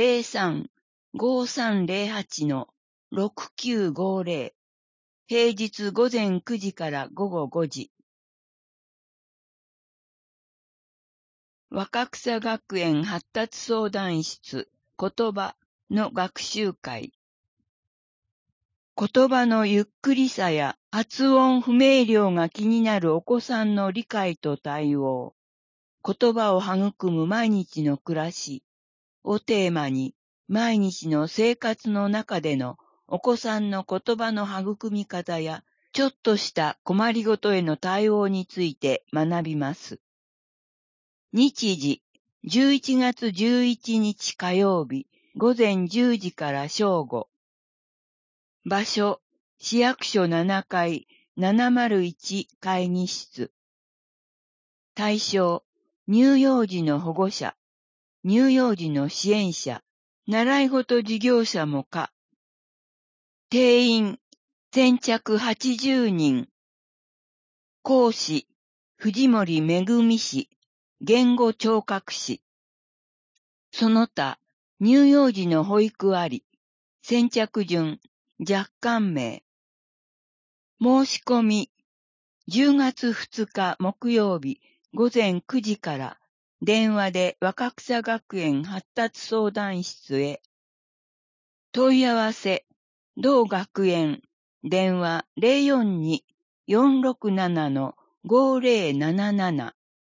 03-5308-6950。平日午前9時から午後5時。若草学園発達相談室言葉の学習会。言葉のゆっくりさや発音不明瞭が気になるお子さんの理解と対応。言葉を育む毎日の暮らしをテーマに、毎日の生活の中でのお子さんの言葉の育み方や、ちょっとした困りごとへの対応について学びます。日時、11月11日火曜日、午前10時から正午。場所、市役所7階701会議室。対象、乳幼児の保護者、乳幼児の支援者、習い事事業者も可。 定員、先着80人。講師、藤森めぐみ氏、言語聴覚士。その他、乳幼児の保育あり、先着順、若干名。申し込み、10月2日木曜日午前9時から電話で若草学園発達相談室へ。問い合わせ、同学園、電話042-467-5077。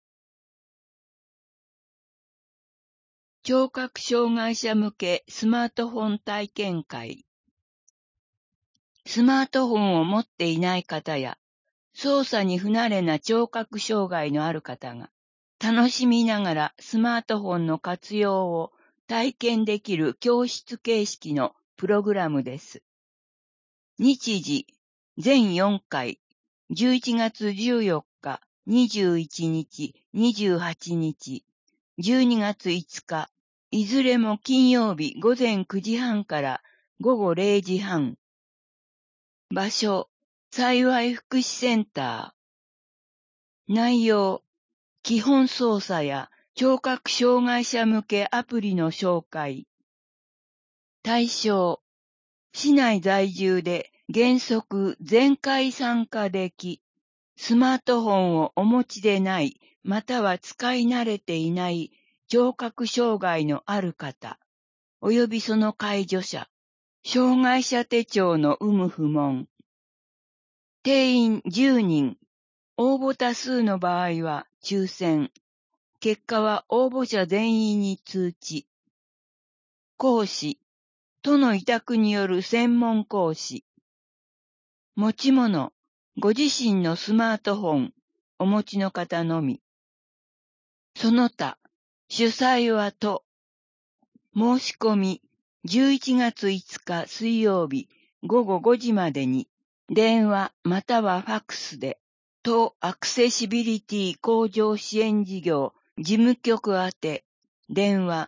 聴覚障害者向けスマートフォン体験会。スマートフォンを持っていない方や、操作に不慣れな聴覚障害のある方が、楽しみながらスマートフォンの活用を体験できる教室形式のプログラムです。日時、全4回、11月14日、21日、28日、12月5日、いずれも金曜日午前9時半から午後0時半。場所、幸い福祉センター。内容、基本操作や聴覚障害者向けアプリの紹介。対象、市内在住で原則全回参加でき、スマートフォンをお持ちでない、または使い慣れていない聴覚障害のある方、及びその介助者、障害者手帳の有無不問。定員10人、応募多数の場合は抽選。結果は応募者全員に通知。講師、都の委託による専門講師。持ち物、ご自身のスマートフォン、お持ちの方のみ。その他、主催は都。申し込み、11月5日水曜日午後5時までに、電話またはファックスで、都アクセシビリティ向上支援事業事務局宛て、電話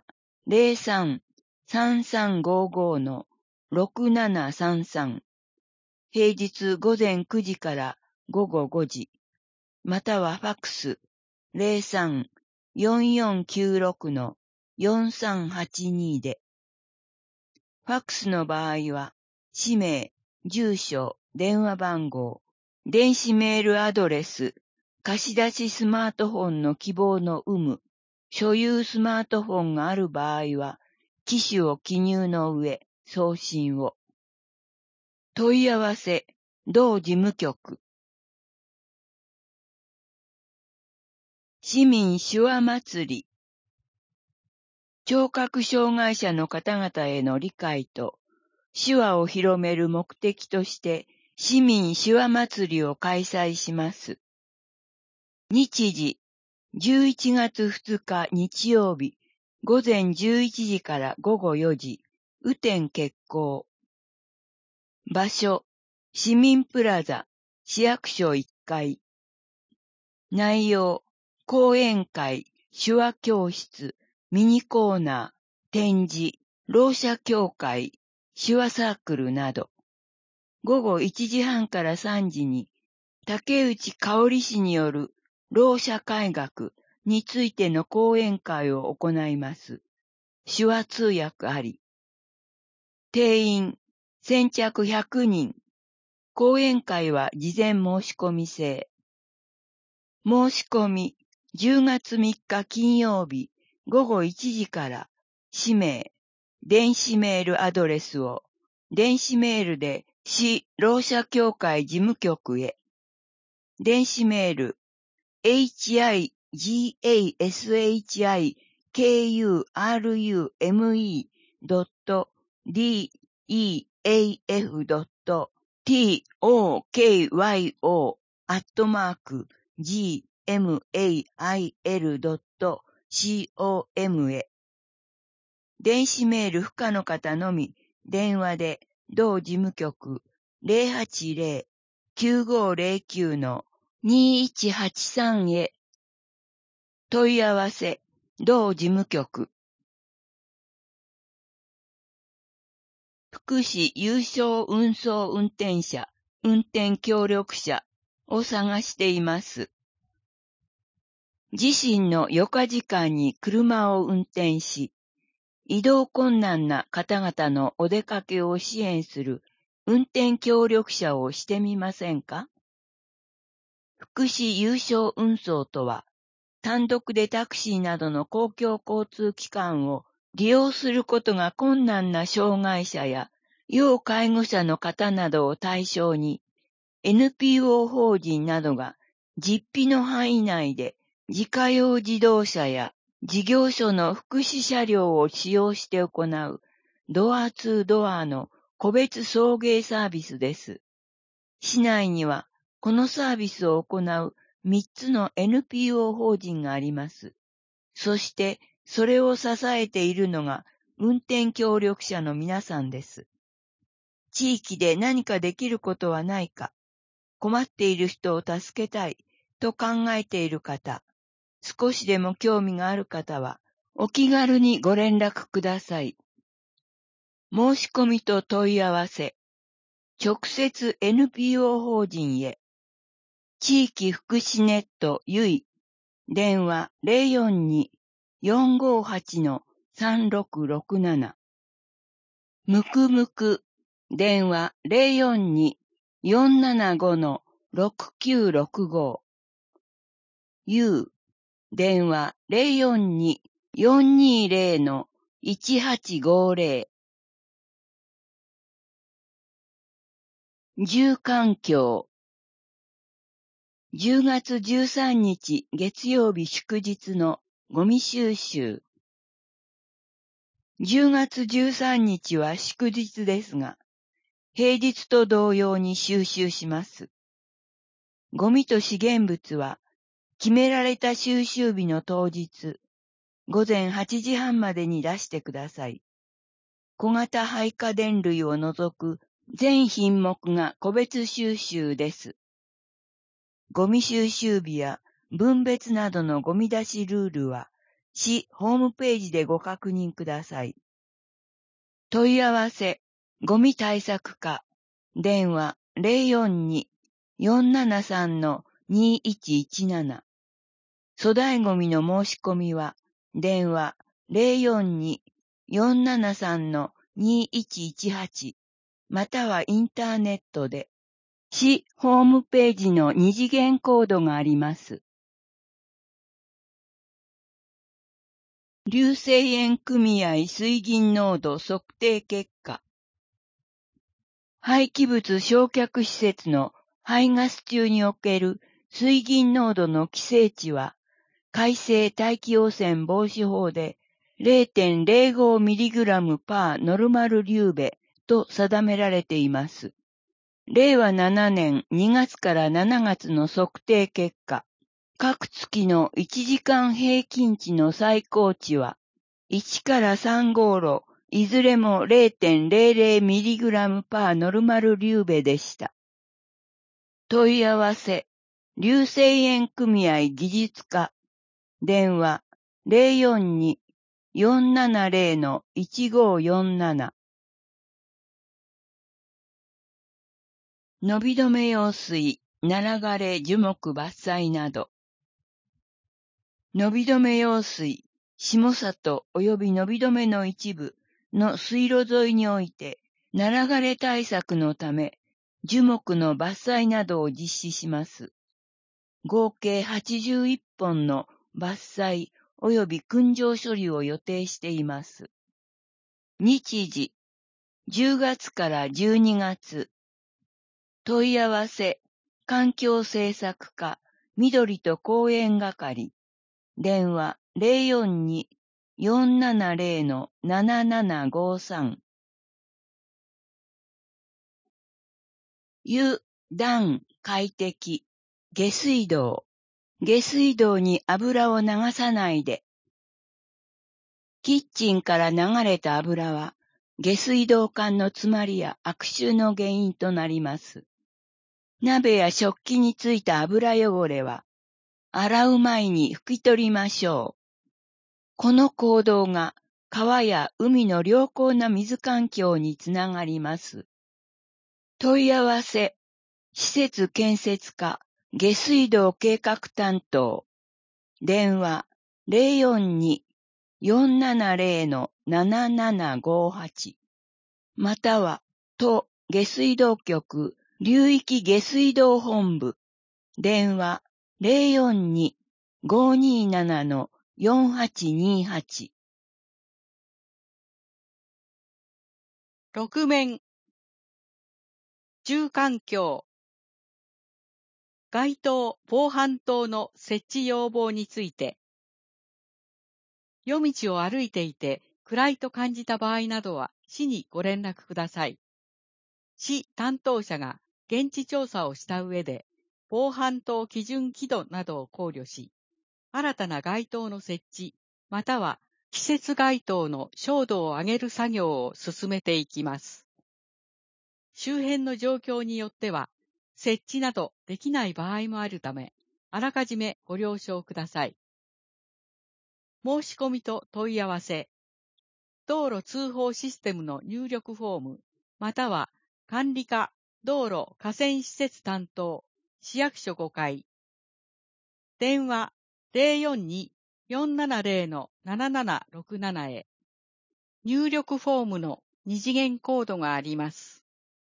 03-3355-6733。平日午前9時から午後5時、またはファックス03-4496-4382で。ファックスの場合は、氏名、住所、電話番号、電子メールアドレス、貸し出しスマートフォンの希望の有無、所有スマートフォンがある場合は、機種を記入の上、送信を。問い合わせ、同事務局。市民手話祭り。聴覚障害者の方々への理解と手話を広める目的として市民手話祭りを開催します。日時、11月2日日曜日、午前11時から午後4時、雨天決行。場所、市民プラザ、市役所1階。内容、講演会、手話教室、ミニコーナー、展示、ろう者協会、手話サークルなど。午後1時半から3時に、竹内香織氏によるろう者改学についての講演会を行います。手話通訳あり。定員、先着100人。講演会は事前申し込み制。申し込み、10月3日金曜日午後1時から氏名、電子メールアドレスを電子メールで市ろう者協会事務局へ。電子メール higashi.tokyo.gmail.com へ。電子メール不可の方のみ、電話で同事務局 080-9509-2183 へ。問い合わせ、同事務局福祉有償運送運転者、運転協力者を探しています。自身の余暇時間に車を運転し、移動困難な方々のお出かけを支援する運転協力者をしてみませんか？福祉有償運送とは、単独でタクシーなどの公共交通機関を利用することが困難な障害者や要介護者の方などを対象に、NPO 法人などが実費の範囲内で自家用自動車や事業所の福祉車両を使用して行うドアツードアの個別送迎サービスです。市内にはこのサービスを行う3つの NPO 法人があります。そしてそれを支えているのが運転協力者の皆さんです。地域で何かできることはないか、困っている人を助けたいと考えている方、少しでも興味がある方は、お気軽にご連絡ください。申し込みと問い合わせ、直接 NPO 法人へ、地域福祉ネットゆい、電話042-458-3667、むくむく、電話042-475-6965、ゆう、電話042-420-1850。住環境。10月13日月曜日祝日のゴミ収集。10月13日は祝日ですが、平日と同様に収集します。ゴミと資源物は、決められた収集日の当日、午前8時半までに出してください。小型廃家電類を除く全品目が個別収集です。ゴミ収集日や分別などのゴミ出しルールは、市ホームページでご確認ください。問い合わせ、ゴミ対策課、電話042-473-2117。粗大ゴミの申し込みは、電話042-473-2118、またはインターネットで、市ホームページの二次元コードがあります。硫製塩組合水銀濃度測定結果。廃棄物焼却施設の排ガス中における水銀濃度の規制値は、改正大気汚染防止法で 0.05mg パーノルマルリューベと定められています。令和7年2月から7月の測定結果、各月の1時間平均値の最高値は、1から3号炉、いずれも 0.00mg パーノルマルリューベでした。問い合わせ、硫製塩組合技術課、電話042-470-1547。伸び止め用水、ナラ枯れ樹木伐採など。伸び止め用水、下里及び伸び止めの一部の水路沿いにおいて、ナラ枯れ対策のため、樹木の伐採などを実施します。合計81本の伐採及び燻蒸処理を予定しています。日時、10月から12月。問い合わせ、環境政策課、緑と公園係。電話042-470-7753。油、暖、快適。下水道。下水道に油を流さないで。キッチンから流れた油は、下水道管の詰まりや悪臭の原因となります。鍋や食器についた油汚れは、洗う前に拭き取りましょう。この行動が川や海の良好な水環境につながります。問い合わせ、施設建設課、下水道計画担当、電話042-470-7758、または、都下水道局流域下水道本部、電話042-527-4828。 6面、住環境、街灯・防犯灯の設置要望について、夜道を歩いていて暗いと感じた場合などは市にご連絡ください。市担当者が現地調査をした上で、防犯灯基準輝度などを考慮し、新たな街灯の設置、または季節街灯の照度を上げる作業を進めていきます。周辺の状況によっては、設置などできない場合もあるため、あらかじめご了承ください。申し込みと問い合わせ、道路通報システムの入力フォーム、または管理課、道路河川施設担当、市役所5階、電話042-470-7767へ、入力フォームの二次元コードがあります。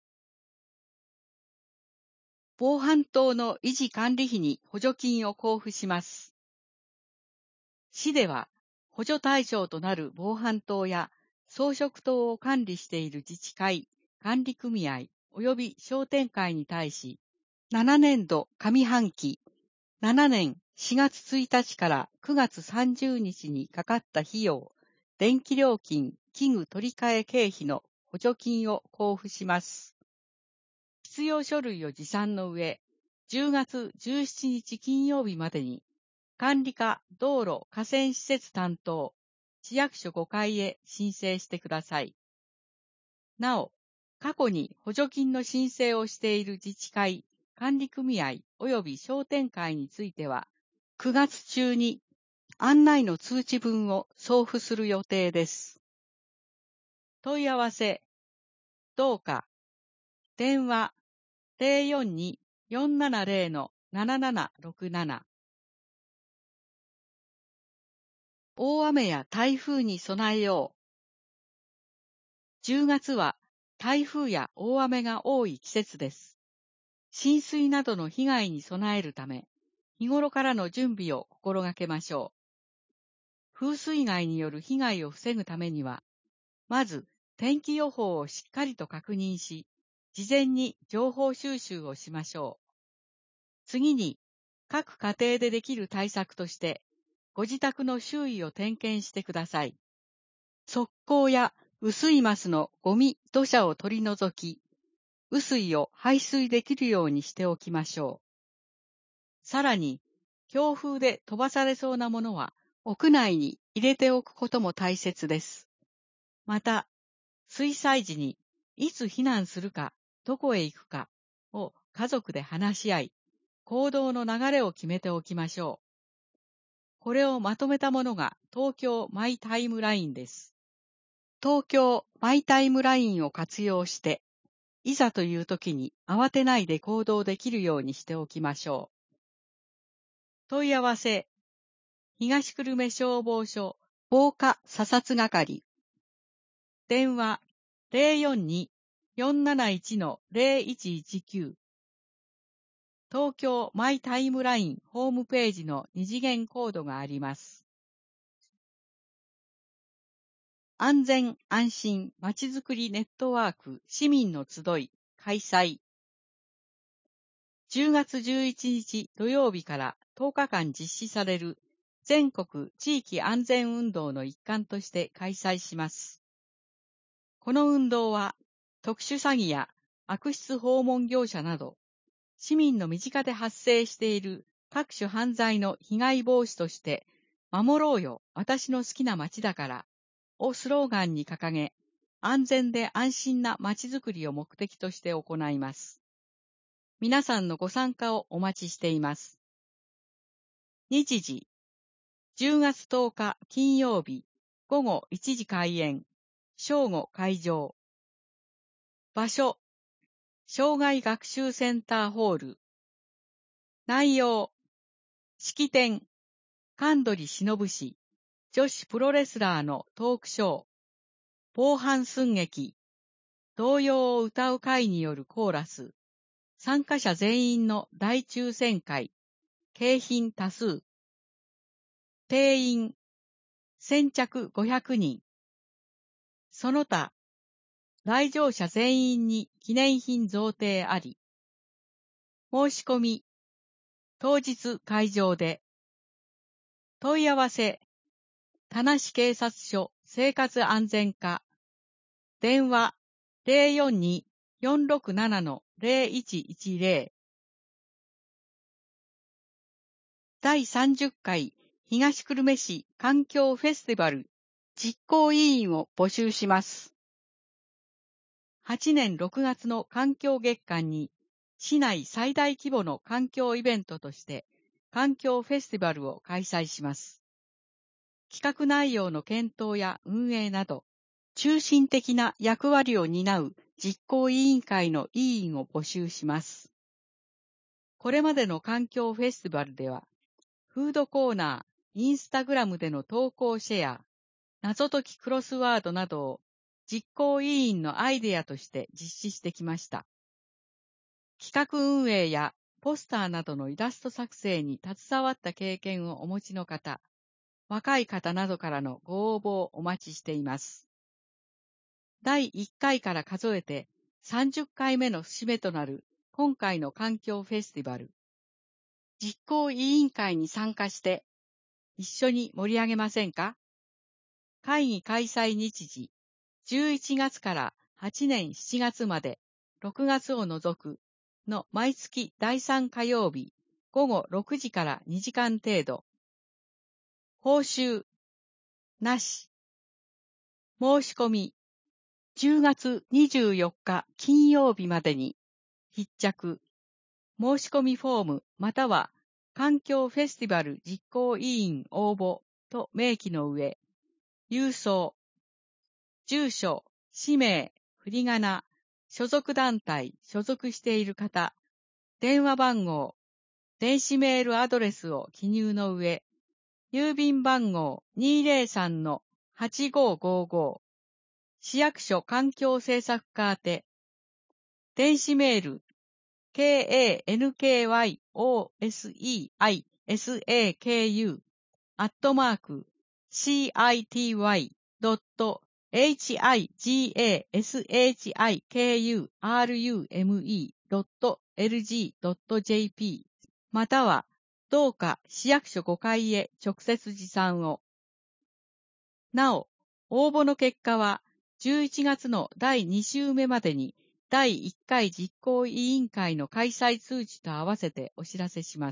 防犯灯の維持管理費に補助金を交付します。市では、補助対象となる防犯灯や装飾灯を管理している自治会、管理組合及び商店会に対し、7年度上半期、7年4月1日から9月30日にかかった費用、電気料金、器具取り替え経費の補助金を交付します。必要書類を持参の上、10月17日金曜日までに、管理課道路河川施設担当、市役所5階へ申請してください。なお、過去に補助金の申請をしている自治会、管理組合及び商店会については、9月中に案内の通知文を送付する予定です。問い合わせ、どうか、電話042-470-7767、大雨や台風に備えよう。10月は台風や大雨が多い季節です。浸水などの被害に備えるため、日頃からの準備を心がけましょう。風水害による被害を防ぐためには、まず天気予報をしっかりと確認し、事前に情報収集をしましょう。次に、各家庭でできる対策として、ご自宅の周囲を点検してください。側溝や雨水ますのゴミ、土砂を取り除き、雨水を排水できるようにしておきましょう。さらに、強風で飛ばされそうなものは屋内に入れておくことも大切です。また、水災時にいつ避難するか、どこへ行くかを家族で話し合い、行動の流れを決めておきましょう。これをまとめたものが東京マイタイムラインです。東京マイタイムラインを活用して、いざという時に慌てないで行動できるようにしておきましょう。問い合わせ、東久留米消防署防火査察係、電話042-471-0119、東京マイタイムラインホームページの二次元コードがあります。安全安心まちづくりネットワーク市民の集い開催。10月11日土曜日から10日間実施される全国地域安全運動の一環として開催します。この運動は特殊詐欺や悪質訪問業者など市民の身近で発生している各種犯罪の被害防止として守ろうよ私の好きな街だからをスローガンに掲げ、安全で安心な街づくりを目的として行います。皆さんのご参加をお待ちしています。日時、10月10日金曜日午後1時開演、正午開場。場所、障害学習センターホール。内容、式典、神取忍氏、女子プロレスラーのトークショー、防犯寸劇、童謡を歌う会によるコーラス、参加者全員の大抽選会、景品多数。定員、先着500人。その他、来場者全員に記念品贈呈あり。申し込み、当日会場で。問い合わせ、田無警察署生活安全課。電話、042-467-0110。第30回東久留米市環境フェスティバル実行委員を募集します。8年6月の環境月間に市内最大規模の環境イベントとして環境フェスティバルを開催します。企画内容の検討や運営など中心的な役割を担う実行委員会の委員を募集します。これまでの環境フェスティバルではフードコーナー、インスタグラムでの投稿シェア、謎解きクロスワードなどを実行委員のアイデアとして実施してきました。企画運営やポスターなどのイラスト作成に携わった経験をお持ちの方、若い方などからのご応募をお待ちしています。第1回から数えて30回目の節目となる今回の環境フェスティバル。実行委員会に参加して一緒に盛り上げませんか？会議開催日時、11月から8年7月まで6月を除くの毎月第3火曜日午後6時から2時間程度。報酬、なし。申し込み、10月24日金曜日までに必着。申し込みフォームまたは環境フェスティバル実行委員応募と明記の上、郵送、住所、氏名、振り仮名、所属団体、所属している方、電話番号、電子メールアドレスを記入の上、郵便番号 203-8555、市役所環境政策課宛て、電子メール、city.city.city.city.kurume.lg.jp または、どうか市役所5階へ直接持参を。なお、応募の結果は、11月の第2週目までに、第1回実行委員会の開催通知と合わせてお知らせします。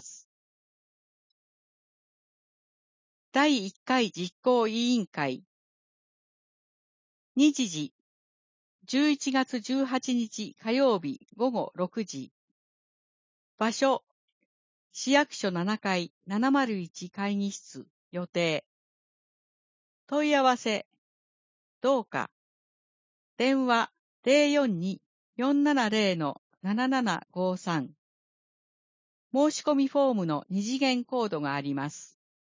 第1回実行委員会。日時、11月18日火曜日午後6時。場所、市役所7階701会議室予定。問い合わせ、どうか。電話042-470-7753。申し込みフォームの二次元コードがあります。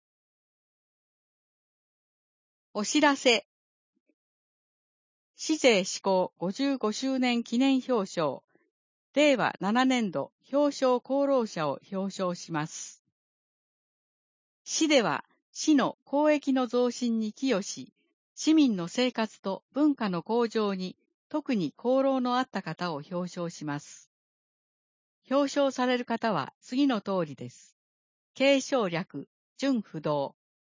お知らせ。市政施行55周年記念表彰。令和7年度表彰功労者を表彰します。市では市の公益の増進に寄与し、市民の生活と文化の向上に特に功労のあった方を表彰します。表彰される方は次の通りです。継承略、準不動。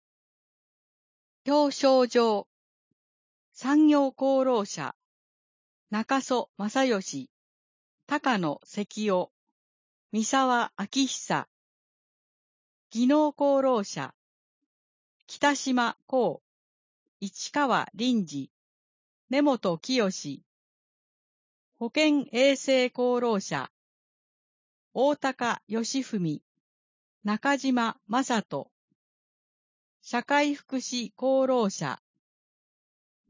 表彰状。産業功労者。中曽正義。高野関夫。三沢明久。技能功労者。北島光。市川臨時。根本清。保健衛生功労者。大高義文。中島正人。社会福祉功労者。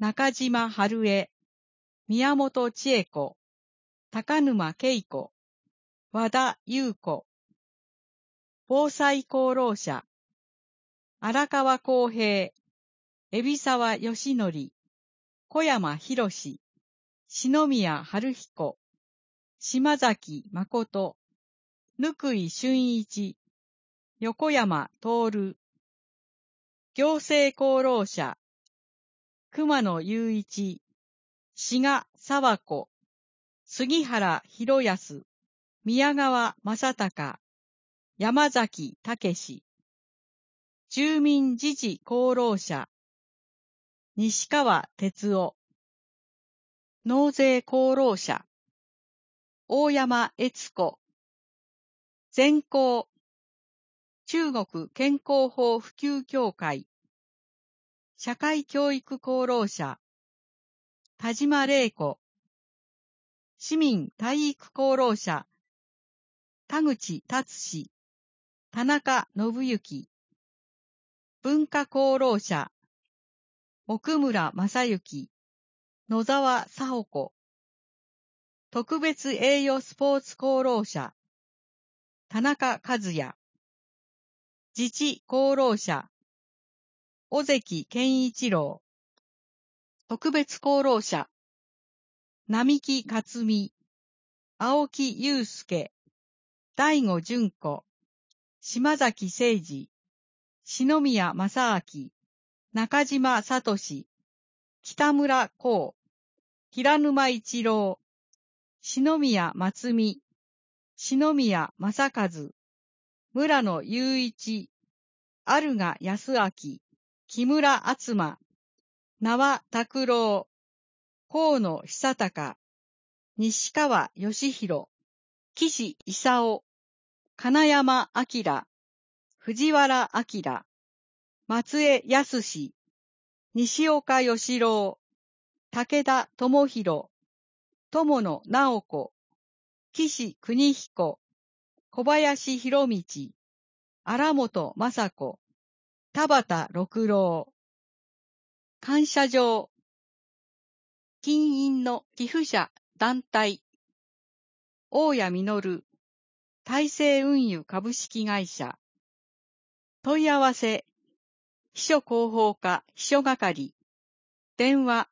中島春江、宮本千恵子、高沼恵子、和田優子、防災功労者、荒川康平、海老沢義則、小山博史、篠宮春彦、島崎誠、貫井俊一、横山徹、行政功労者、熊野雄一、志賀沢子、杉原博康、宮川正隆、山崎武史、住民自治功労者、西川哲夫、納税功労者、大山悦子、全校、中国健康法普及協会、社会教育功労者、田島玲子、市民体育功労者、田口達志、田中信之、文化功労者、奥村正幸、野沢佐保子、特別栄誉スポーツ功労者、田中和也、自治功労者、尾関健一郎、特別功労者、並木克美、青木祐介、大吾純子、島崎誠二、篠宮正明、中島聡、北村光、平沼一郎、篠宮松美、篠宮正和、村野雄一、有賀康明、木村敦馬、縄拓郎、河野久隆、西川義弘、岸勲、金山明、藤原明、松江康、西岡義郎、武田智弘、友野直子、岸邦彦、小林博道、荒本雅子、田畑六郎。感謝状。金印の寄付者団体。大谷実、大成運輸株式会社。問い合わせ。秘書広報課秘書係。電話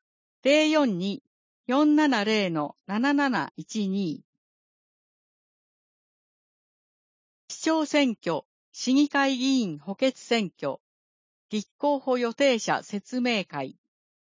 042-470-7712。市長選挙、市議会議員補欠選挙、立候補予定者説明会。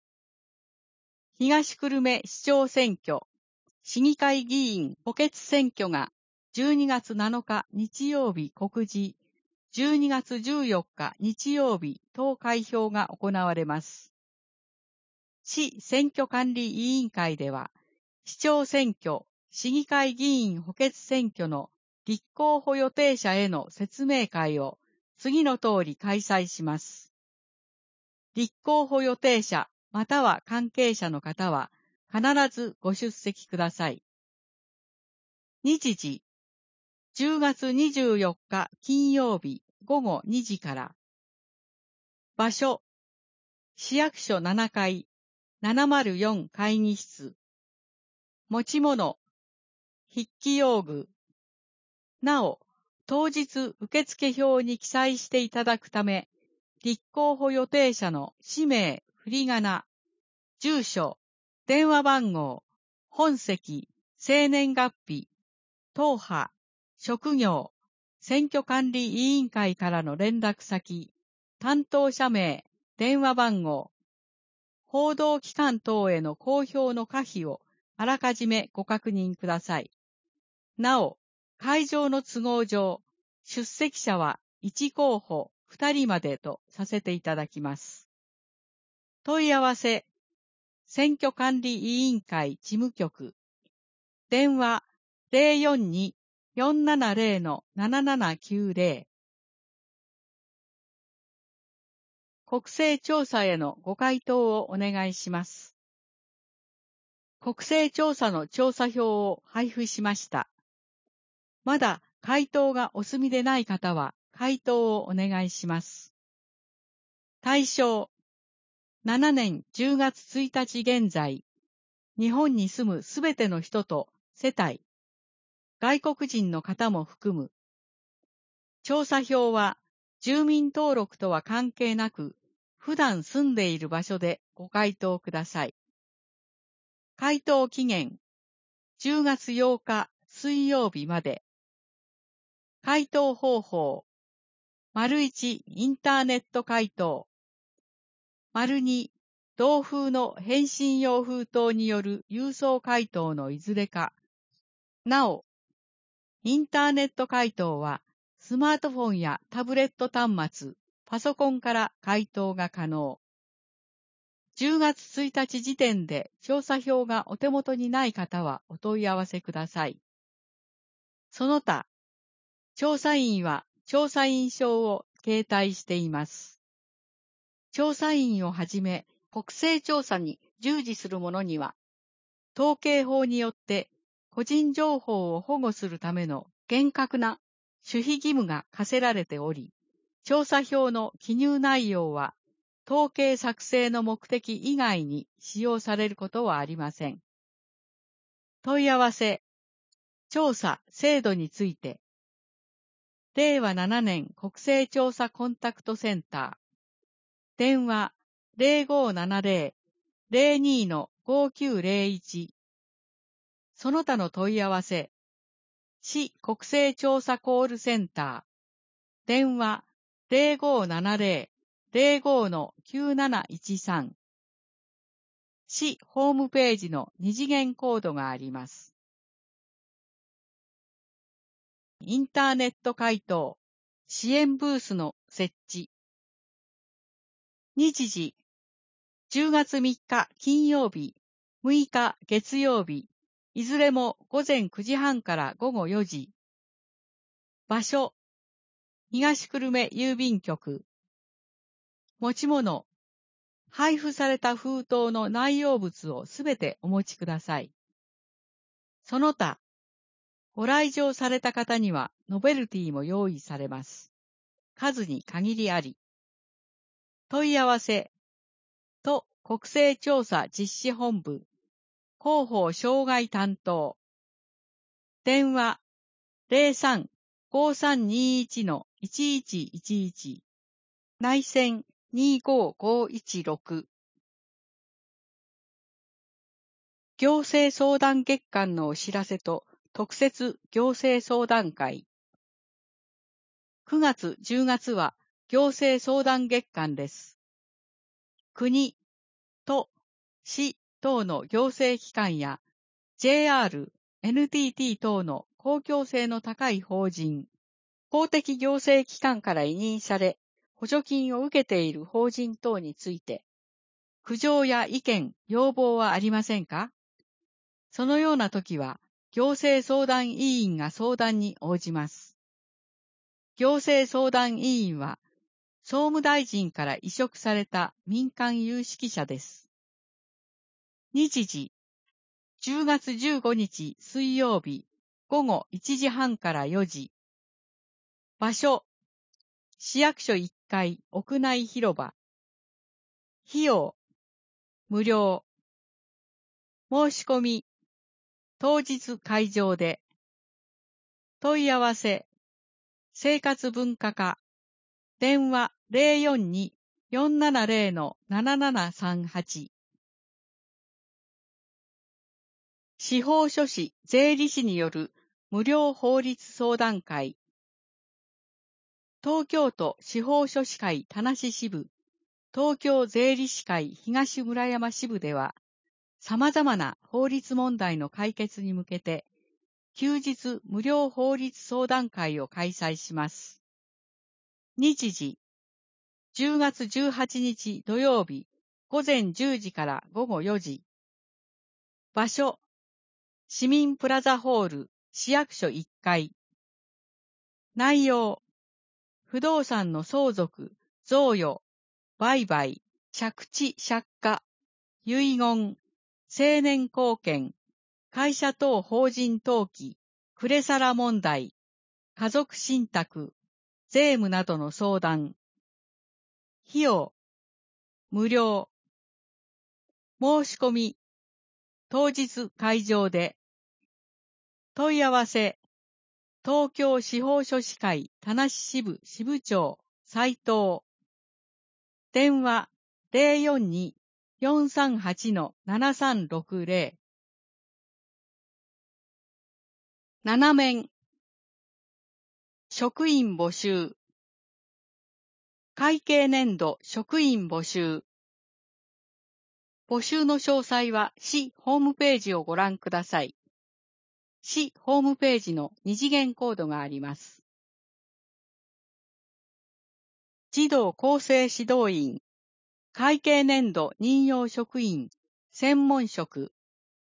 東久留米市長選挙、市議会議員補欠選挙が12月7日日曜日告示、12月14日日曜日投開票が行われます。市選挙管理委員会では、市長選挙、市議会議員補欠選挙の立候補予定者への説明会を次の通り開催します。立候補予定者または関係者の方は必ずご出席ください。日時、10月24日金曜日午後2時から。場所、市役所7階704会議室。持ち物、筆記用具。なお、当日受付表に記載していただくため、立候補予定者の氏名、振り仮名、住所、電話番号、本籍、生年月日、党派、職業、選挙管理委員会からの連絡先、担当者名、電話番号、報道機関等への公表の可否をあらかじめご確認ください。なお、会場の都合上、出席者は1候補2人までとさせていただきます。問い合わせ、選挙管理委員会事務局、電話042-470-7790。国勢調査へのご回答をお願いします。国勢調査の調査票を配布しました。まだ回答がお済みでない方は回答をお願いします。対象、 7年10月1日現在、日本に住むすべての人と世帯、外国人の方も含む。調査票は住民登録とは関係なく、普段住んでいる場所でご回答ください。回答期限、10月8日水曜日まで。回答方法、1、インターネット回答。2、同封の返信用封筒による郵送回答のいずれか。なお、インターネット回答は、スマートフォンやタブレット端末、パソコンから回答が可能。10月1日時点で調査票がお手元にない方はお問い合わせください。その他、調査員は調査員証を携帯しています。調査員をはじめ、国勢調査に従事する者には、統計法によって個人情報を保護するための厳格な守秘義務が課せられており、調査票の記入内容は統計作成の目的以外に使用されることはありません。問い合わせ、調査、制度について、令和7年国勢調査コンタクトセンター、電話0570-02-5901、その他の問い合わせ、市国勢調査コールセンター、電話0570-05-9713、市ホームページの二次元コードがあります。インターネット回答、支援ブースの設置。日時、10月3日金曜日、6日月曜日、いずれも午前9時半から午後4時。場所、東久留米郵便局。持ち物、配布された封筒の内容物をすべてお持ちください。その他、ご来場された方にはノベルティも用意されます。数に限りあり。問い合わせ、都国勢調査実施本部、広報障害担当。電話03-5321-1111、内線25516。行政相談月間のお知らせと特設行政相談会。9月、10月は行政相談月間です。国、都、市等の行政機関や JR、NTT 等の公共性の高い法人、公的行政機関から委任され、補助金を受けている法人等について、苦情や意見、要望はありませんか？そのような時は、行政相談委員が相談に応じます。行政相談委員は、総務大臣から委嘱された民間有識者です。日時、10月15日水曜日、午後1時半から4時。場所、市役所1階屋内広場。費用、無料。申し込み、当日会場で。問い合わせ、生活文化課。電話042-470-7738。司法書士税理士による無料法律相談会。東京都司法書士会田無支部、東京税理士会東村山支部では、様々な法律問題の解決に向けて、休日無料法律相談会を開催します。日時、10月18日土曜日、午前10時から午後4時。場所、市民プラザホール、市役所1階。内容、不動産の相続、贈与、売買、借地借家、遺言、成年後見、会社等法人登記、クレサラ問題、家族信託、税務などの相談。費用、無料。 申し込み、当日会場で。問い合わせ、東京司法書士会田無支部支部長斉藤。電話042-438-7360。7面。職員募集。会計年度職員募集。募集の詳細は市ホームページをご覧ください。市ホームページの二次元コードがあります。児童構成指導員、会計年度任用職員、専門職。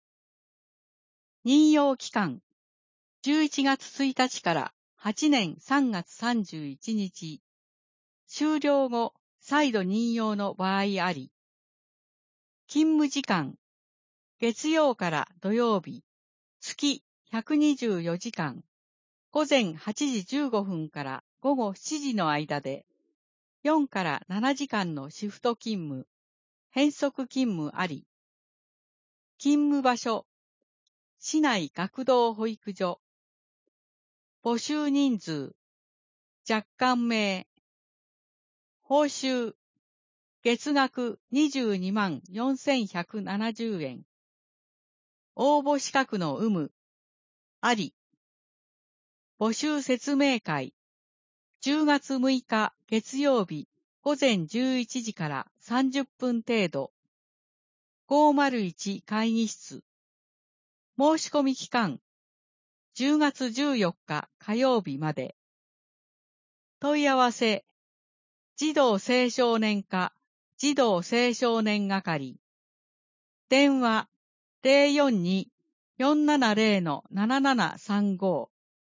任用期間、11月1日から8年3月31日。終了後、再度任用の場合あり。勤務時間、月曜から土曜日、月124時間、午前8時15分から午後7時の間で、4から7時間のシフト勤務、変則勤務あり。勤務場所、市内学童保育所。募集人数、若干名。報酬、月額22万4170円。応募資格の有無、あり。募集説明会、10月6日月曜日午前11時から30分程度。501会議室。申し込み期間、10月14日火曜日まで。問い合わせ、児童青少年課、児童青少年係。電話、042-470-7735。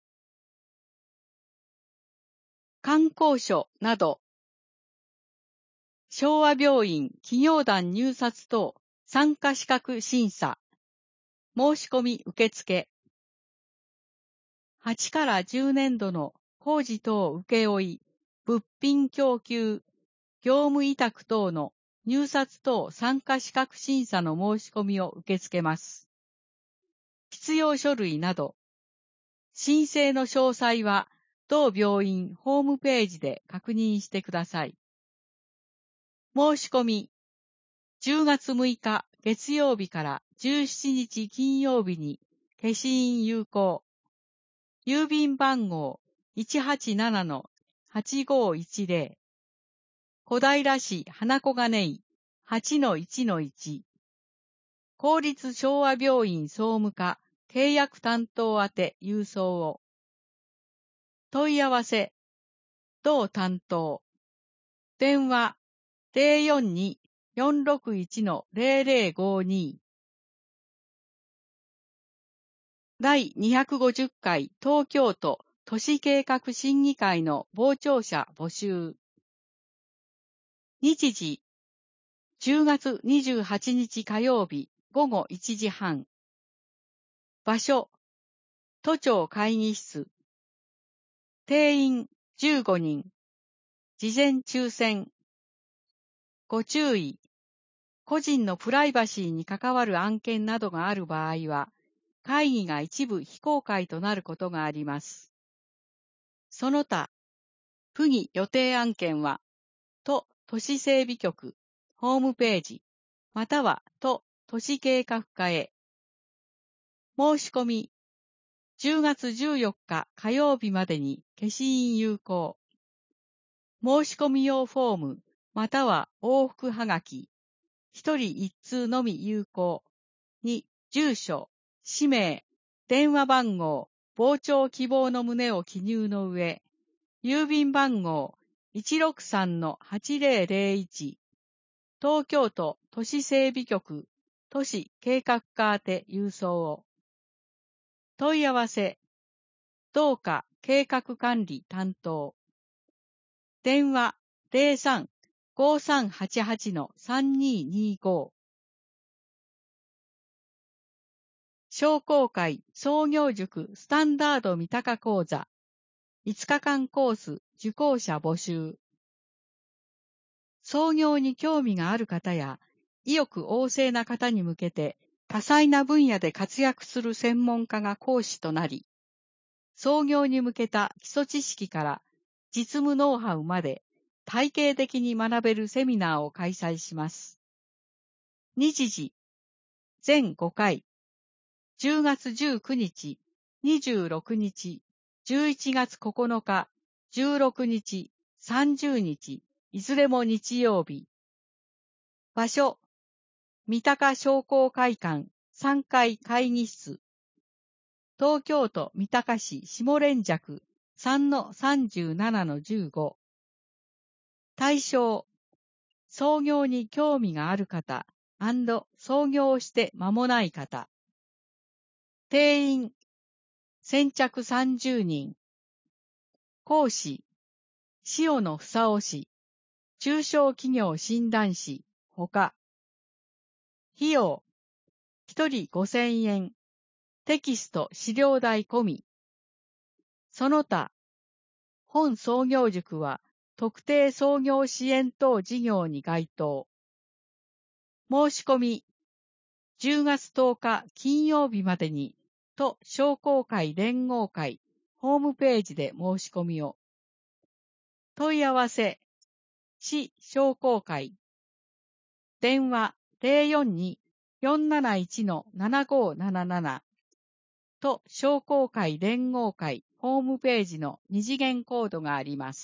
観光所など。昭和病院企業団入札等参加資格審査。申し込み受付。8から10年度の工事等請負、物品供給、業務委託等の入札等参加資格審査の申し込みを受け付けます。必要書類など。申請の詳細は同病院ホームページで確認してください。申し込み、10月6日月曜日から17日金曜日に消印有効。郵便番号 187-8510。小平市花小金井 8-1-1。公立昭和病院総務課契約担当宛て郵送を。問い合わせ、同担当。電話、042-461-0052。第250回東京都都市計画審議会の傍聴者募集。日時、10月28日火曜日午後1時半。場所、都庁会議室。定員15人。事前抽選。ご注意。個人のプライバシーに関わる案件などがある場合は、会議が一部非公開となることがあります。その他、不議予定案件は、都都市整備局、ホームページ、または都都市計画課へ。申し込み、10月14日火曜日までに消印有効。申し込み用フォーム、または往復はがき、一人一通のみ有効。に、住所、氏名、電話番号、傍聴希望の旨を記入の上、郵便番号 163-8001、東京都都市整備局、都市計画課宛て郵送を。問い合わせ、同課計画管理担当。電話03-5388-3225。商工会創業塾スタンダード三鷹講座5日間コース受講者募集。創業に興味がある方や意欲旺盛な方に向けて多彩な分野で活躍する専門家が講師となり、創業に向けた基礎知識から実務ノウハウまで体系的に学べるセミナーを開催します。日時、全5回、10月19日、26日、11月9日、16日、30日、いずれも日曜日。場所、三鷹商工会館3階会議室。東京都三鷹市下連雀 3-37-15。対象、創業に興味がある方&創業をして間もない方。定員、先着30人。講師、塩野房夫氏、中小企業診断士、ほか。費用、1人5000円。テキスト資料代込み。その他、本創業塾は特定創業支援等事業に該当。申し込み、10月10日金曜日までに、都商工会連合会ホームページで申し込みを。問い合わせ、市商工会。電話042-471-7577。都商工会連合会ホームページの二次元コードがあります。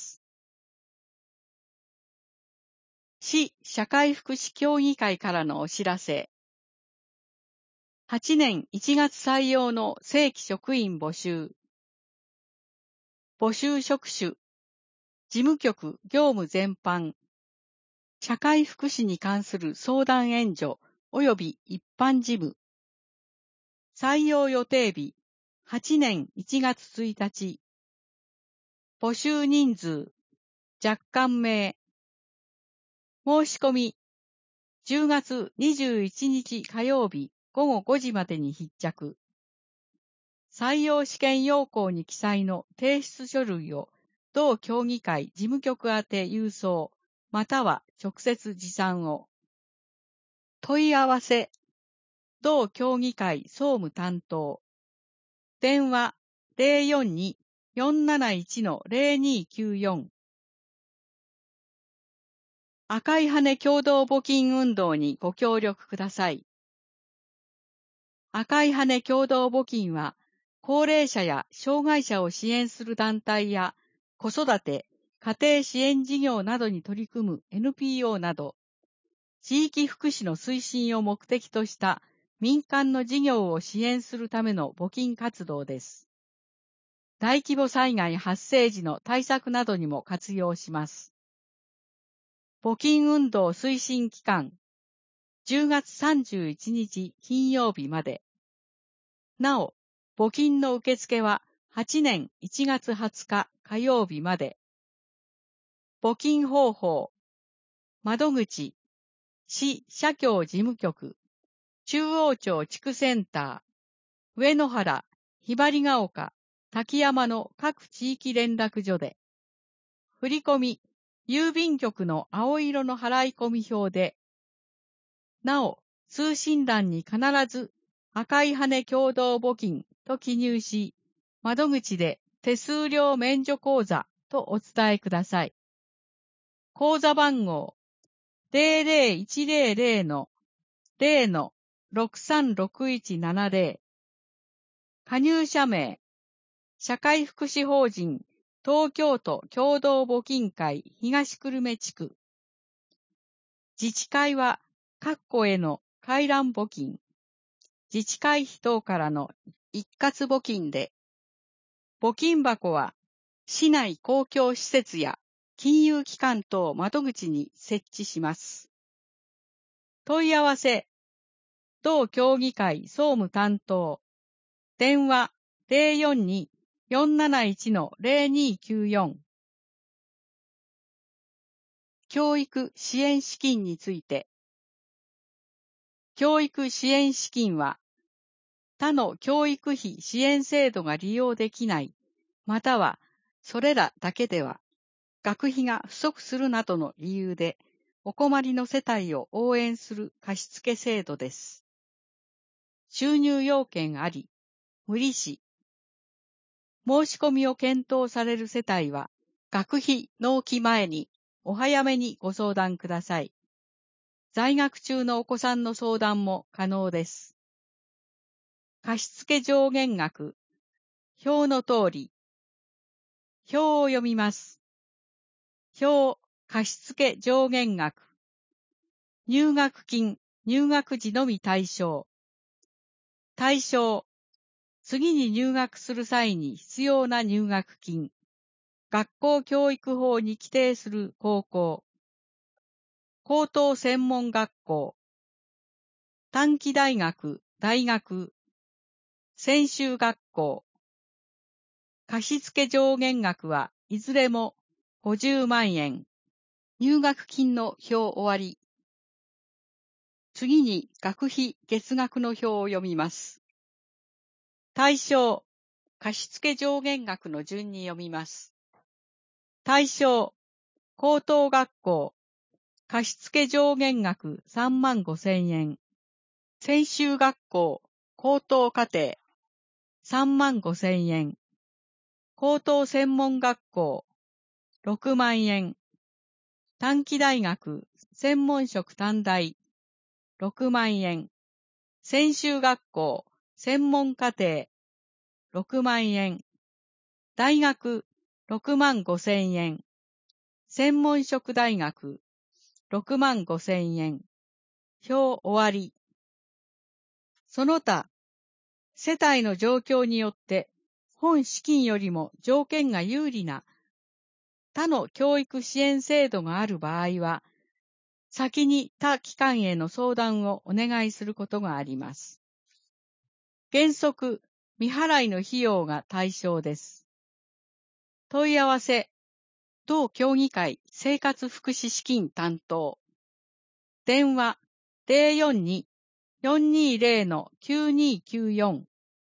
市社会福祉協議会からのお知らせ。8年1月採用の正規職員募集。募集職種。事務局業務全般。社会福祉に関する相談援助及び一般事務。採用予定日。8年1月1日。募集人数。若干名。申し込み。10月21日火曜日午後5時までに必着。採用試験要項に記載の提出書類を同協議会事務局宛て郵送、または直接持参を。問い合わせ。同協議会総務担当。電話042-471-0294。赤い羽共同募金運動にご協力ください。赤い羽共同募金は、高齢者や障害者を支援する団体や子育て、家庭支援事業などに取り組む NPO など、地域福祉の推進を目的とした民間の事業を支援するための募金活動です。大規模災害発生時の対策などにも活用します。募金運動推進期間、10月31日金曜日まで。なお、募金の受付は8年1月20日火曜日まで。募金方法。窓口。市社協事務局。中央町地区センター。上野原、ひばりが丘、滝山の各地域連絡所で。振込。郵便局の青色の払込表で。なお、通信欄に必ず赤い羽共同募金と記入し、窓口で手数料免除口座とお伝えください。口座番号 00100-0-636170。加入者名。社会福祉法人東京都共同募金会東久留米地区。自治会は各戸への回覧募金。自治会費等からの一括募金で。募金箱は市内公共施設や金融機関等窓口に設置します。問い合わせ。同協議会総務担当。電話042-471-0294。教育支援資金について。教育支援資金は、他の教育費支援制度が利用できない、またはそれらだけでは、学費が不足するなどの理由で、 お困りの世帯を応援する貸付制度です。収入要件あり、無利子。申し込みを検討される世帯は、学費納期前にお早めにご相談ください。在学中のお子さんの相談も可能です。貸付上限額。表の通り。表を読みます。表、貸付上限額。入学金、入学時のみ対象。対象。次に入学する際に必要な入学金。学校教育法に規定する高校。高等専門学校。短期大学、大学。専修学校。貸付上限額はいずれも50万円。入学金の表終わり。次に学費月額の表を読みます。対象、貸付上限額の順に読みます。対象、高等学校、貸付上限額3万5千円。専修学校、高等課程、3万5千円。高等専門学校、6万円。短期大学、専門職短大、6万円。専修学校、専門課程、6万円。大学、6万5千円。専門職大学、6万5千円。表終わり。その他、世帯の状況によって、本資金よりも条件が有利な他の教育支援制度がある場合は、先に他機関への相談をお願いすることがあります。原則、未払いの費用が対象です。問い合わせ、同協議会生活福祉資金担当。電話、042-420-9294。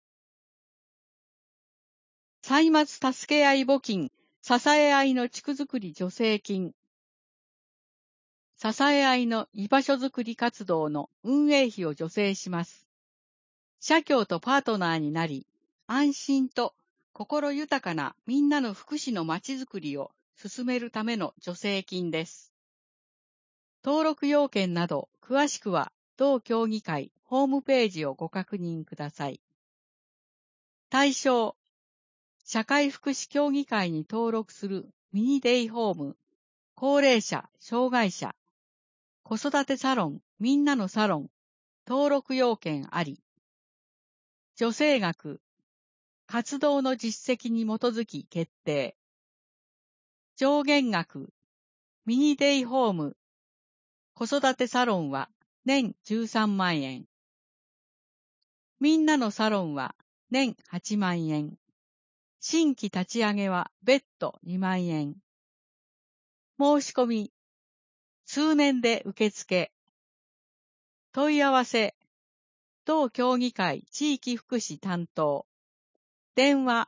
歳末助け合い募金、支え合いの地区づくり助成金。支え合いの居場所づくり活動の運営費を助成します。社協とパートナーになり、安心と心豊かなみんなの福祉のまちづくりを進めるための助成金です。登録要件など詳しくは同協議会ホームページをご確認ください。対象、社会福祉協議会に登録するミニデイホーム、高齢者、障害者、子育てサロン、みんなのサロン、登録要件あり。助成額、活動の実績に基づき決定。上限額、ミニデイホーム、子育てサロンは年13万円。みんなのサロンは年8万円。新規立ち上げは別途2万円。申し込み、数年で受付。問い合わせ、同協議会地域福祉担当。電話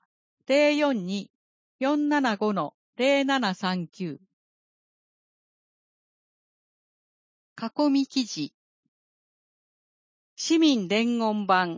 042-475-0739。囲み記事。市民伝言板。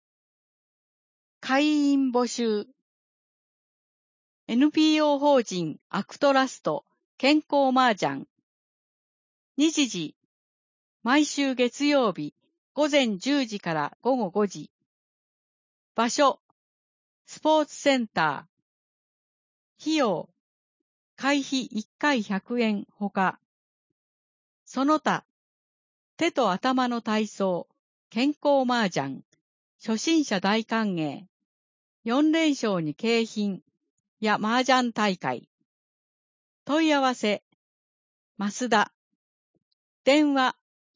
会員募集。NPO 法人アクトラスト健康麻雀。日時。毎週月曜日午前10時から午後5時。場所。スポーツセンター。費用。会費1回100円ほか。その他。手と頭の体操。健康麻雀。初心者大歓迎。4連勝に景品や麻雀大会。問い合わせ。増田。電話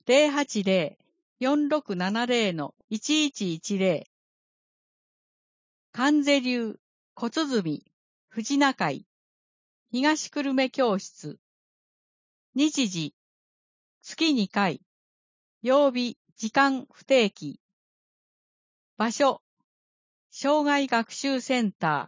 080-4670-1110。関瀬流、小鼓、藤中井。東久留米教室。日時。月2回。曜日、時間不定期。場所。障害学習センタ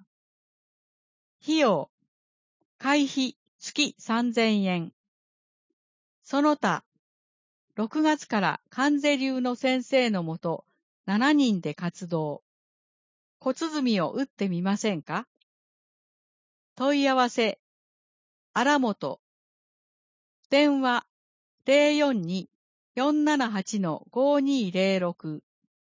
ー。費用。会費月3000円。 その他、6月から関税流の先生のもと7人で活動。小鼓を打ってみませんか？問い合わせ、荒本。電話、042-478-5206。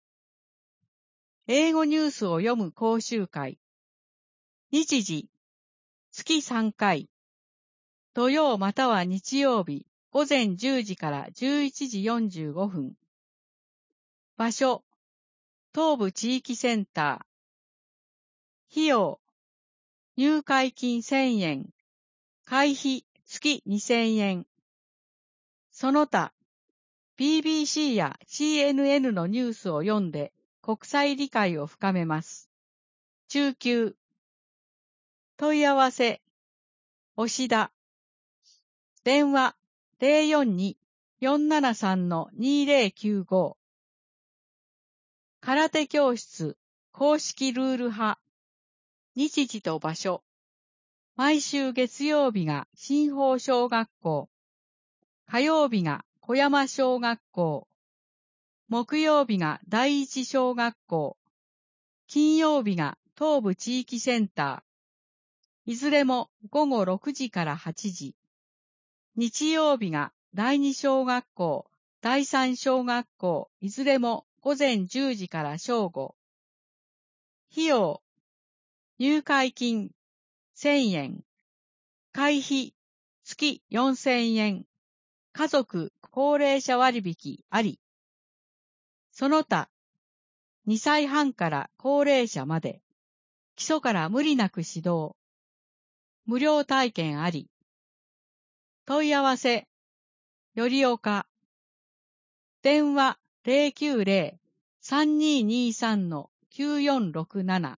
英語ニュースを読む講習会。日時、月3回。土曜または日曜日、午前10時から11時45分。場所、東部地域センター。費用、入会金1000円。会費月2000円。その他、BBC や CNN のニュースを読んで国際理解を深めます。中級。問い合わせ、押田。電話、042-473-2095。空手教室、公式ルール派。日時と場所。毎週月曜日が新豊小学校。火曜日が小山小学校。木曜日が第一小学校。金曜日が東部地域センター。いずれも午後6時から8時。日曜日が第二小学校、第三小学校、いずれも午前10時から正午。費用、入会金1000円。会費月4000円。家族高齢者割引あり。その他、2歳半から高齢者まで、基礎から無理なく指導。無料体験あり。問い合わせ、よりおか。電話090-3223-9467。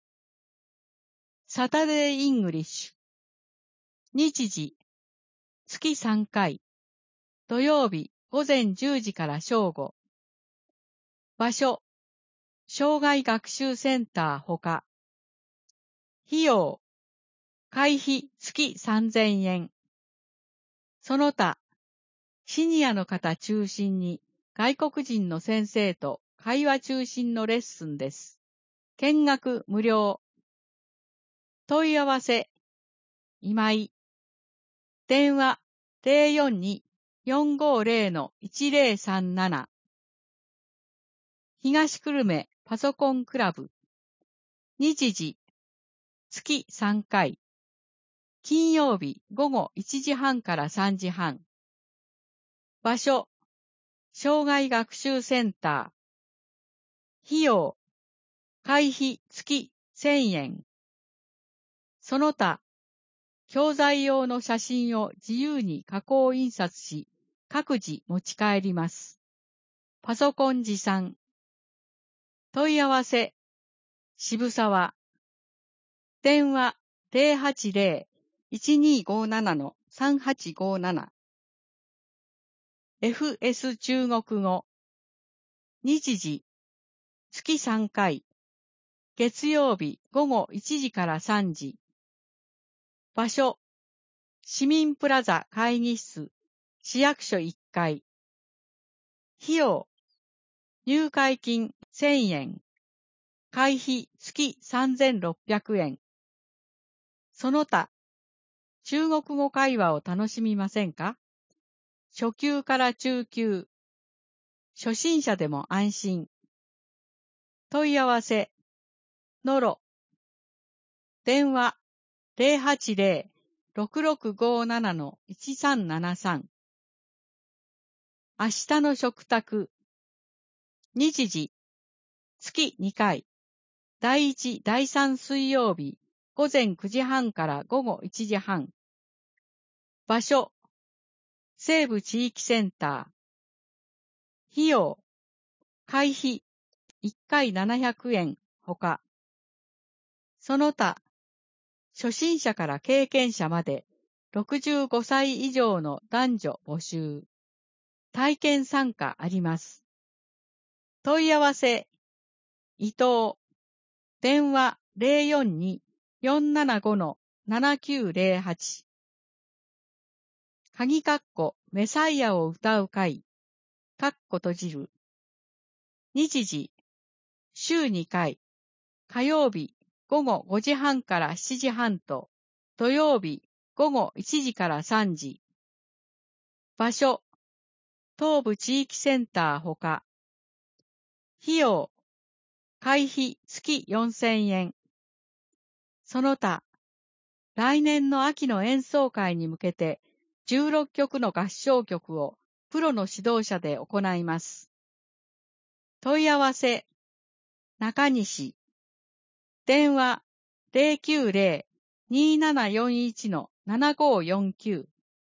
サタデーイングリッシュ。日時、月3回。土曜日午前10時から正午。場所、障害学習センターほか。費用、会費月3000円。その他、シニアの方中心に外国人の先生と会話中心のレッスンです。見学無料。問い合わせ、今井。電話042-450-1037。東久留米パソコンクラブ。日時、月3回。金曜日午後1時半から3時半。場所、障害学習センター。費用、会費月1000円。その他、教材用の写真を自由に加工印刷し、各自持ち帰ります。パソコン持参。問い合わせ、渋沢。電話080-1257-3857。FS 中国語。日時、月3回。月曜日午後1時から3時。場所、市民プラザ会議室、市役所1階。費用、入会金1000円。会費月3600円。その他、中国語会話を楽しみませんか？初級から中級。初心者でも安心。問い合わせ、のろ。電話080-6657-1373。明日の食卓。日時、月2回。第1、第3水曜日、午前9時半から午後1時半。場所、西部地域センター。費用、会費、1回700円、ほか。その他、初心者から経験者まで65歳以上の男女募集。体験参加あります。問い合わせ、伊藤。電話042-475-7908。 鍵括弧メサイアを歌う会、括弧閉じる。日時、週2回、火曜日午後5時半から7時半と、土曜日午後1時から3時。場所、東部地域センターほか。費用、会費月4000円。その他、来年の秋の演奏会に向けて16曲の合唱曲をプロの指導者で行います。問い合わせ、中西。電話、090-2741-7549。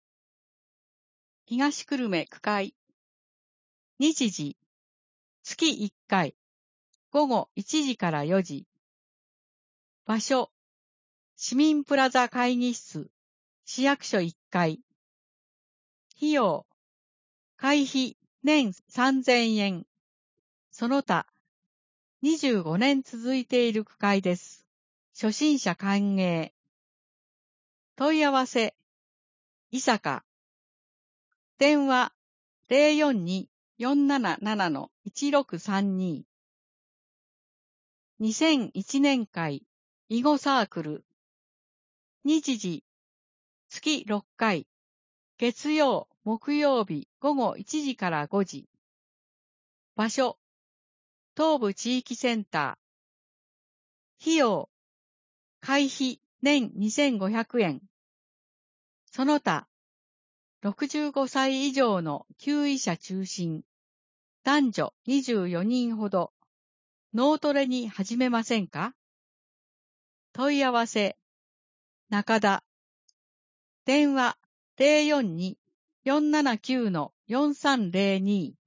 東久留米区会。日時、月1回、午後1時から4時。場所、市民プラザ会議室、市役所1階。費用、会費年3000円。その他、25年続いている区会です。初心者歓迎。問い合わせ、伊坂。電話、042-477-1632。2001年会、囲碁サークル。日時、月6回。月曜、木曜日午後1時から5時。場所、東部地域センター。費用、会費年2500円。その他、65歳以上の給医者中心。男女24人ほど。脳トレに始めませんか？問い合わせ、中田。電話、042-479-4302。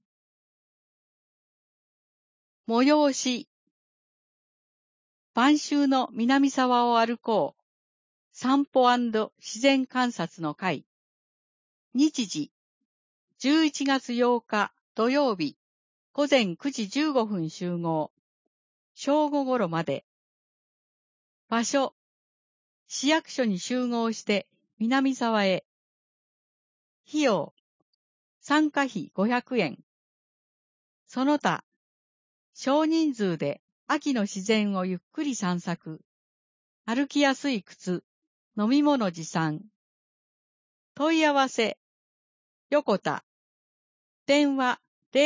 催し。晩秋の南沢を歩こう。散歩&自然観察の会。日時。11月8日土曜日。午前9時15分集合。正午頃まで。場所。市役所に集合して南沢へ。費用。参加費500円。その他、少人数で秋の自然をゆっくり散策。歩きやすい靴、飲み物持参。問い合わせ、横田。電話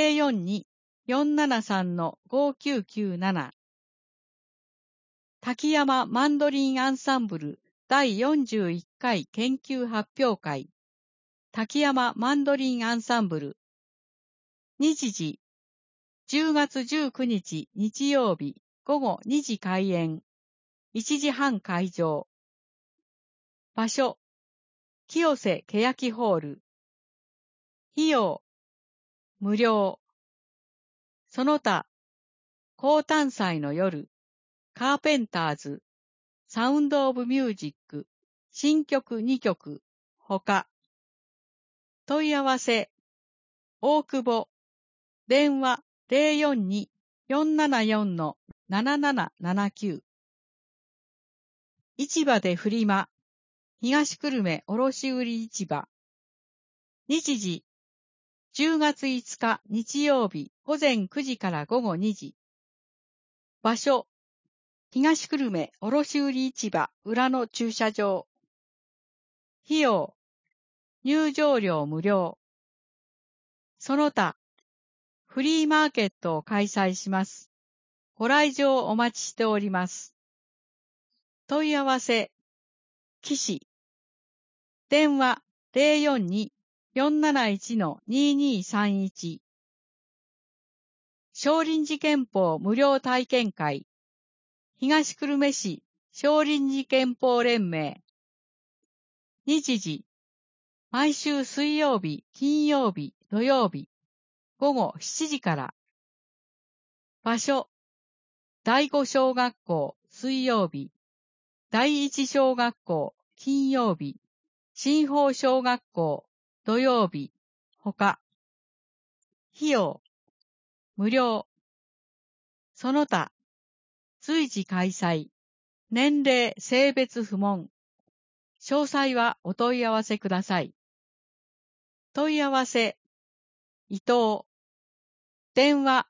042-473-5997。滝山マンドリンアンサンブル第41回研究発表会。滝山マンドリンアンサンブル。日時、10月19日日曜日午後2時開演。1時半会場。場所、清瀬けやきホール。費用、無料。その他、高誕祭の夜、カーペンターズ、サウンドオブミュージック、新曲2曲、ほか。問い合わせ、大久保。電話042-474-7779。市場でフリマ。東久留米卸売市場。日時、10月5日日曜日午前9時から午後2時。場所、東久留米卸売市場裏の駐車場。費用、入場料無料。その他、フリーマーケットを開催します。ご来場お待ちしております。問い合わせ、岸。電話042-471-2231。少林寺拳法無料体験会。東久留米市少林寺拳法連盟。日時、毎週水曜日、金曜日、土曜日、午後7時から。場所、第5小学校水曜日、第1小学校金曜日、新豊小学校土曜日、ほか。費用、無料。その他、随時開催。年齢、性別不問。詳細はお問い合わせください。 問い合わせ、伊藤。電話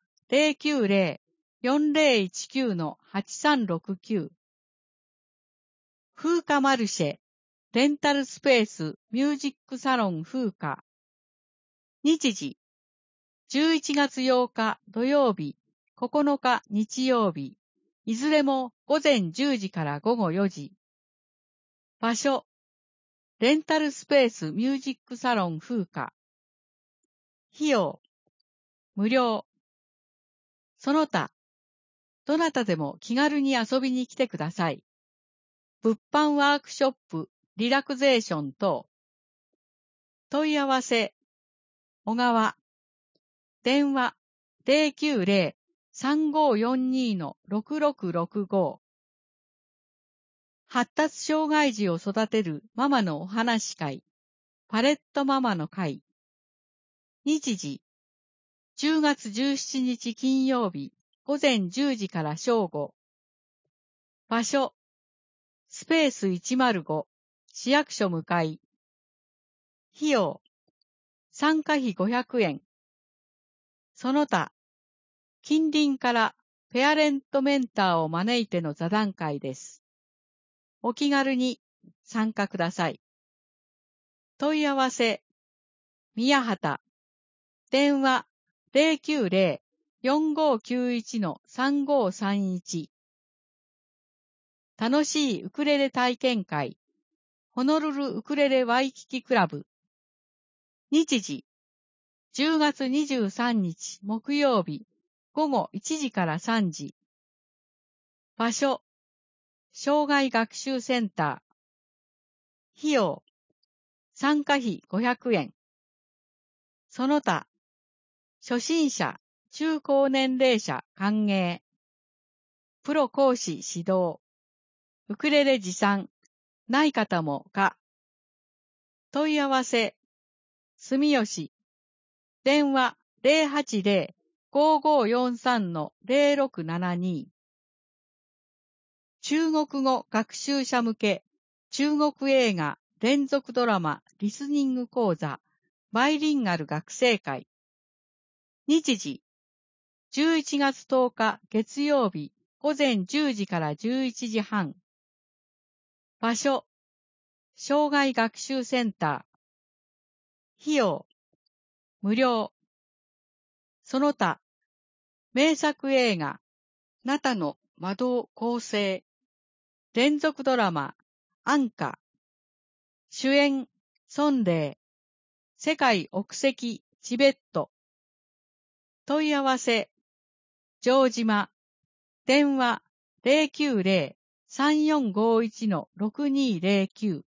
090-4019-8369。風花マルシェ、レンタルスペースミュージックサロン風花。日時、11月8日土曜日、9日日曜日、いずれも午前10時から午後4時。場所、レンタルスペースミュージックサロン風花。費用、無料。その他、どなたでも気軽に遊びに来てください。物販ワークショップ、リラクゼーション等。問い合わせ、小川。電話、090-3542-6665。発達障害児を育てるママのお話会、パレットママの会。日時、10月17日金曜日、午前10時から正午。場所、スペース105、市役所向かい。費用、参加費500円。その他、近隣からペアレントメンターを招いての座談会です。お気軽に参加ください。問い合わせ、宮畑。電話090-4591-3531。楽しいウクレレ体験会、ホノルルウクレレワイキキクラブ。日時、10月23日木曜日、午後1時から3時。場所、障害学習センター。費用、参加費500円。その他、初心者、中高年齢者歓迎。プロ講師指導。ウクレレ持参、ない方もか。問い合わせ、住吉。電話080-5543-0672。中国語学習者向け、中国映画連続ドラマリスニング講座、バイリンガル学生会。日時、11月10日月曜日午前10時から11時半。場所、障害学習センター。費用、無料。その他、名作映画、ナタの魔導構成、連続ドラマ、アンカ、主演、孫霊、世界奥石、チベット。問い合わせ、城島。電話090-3451-6209。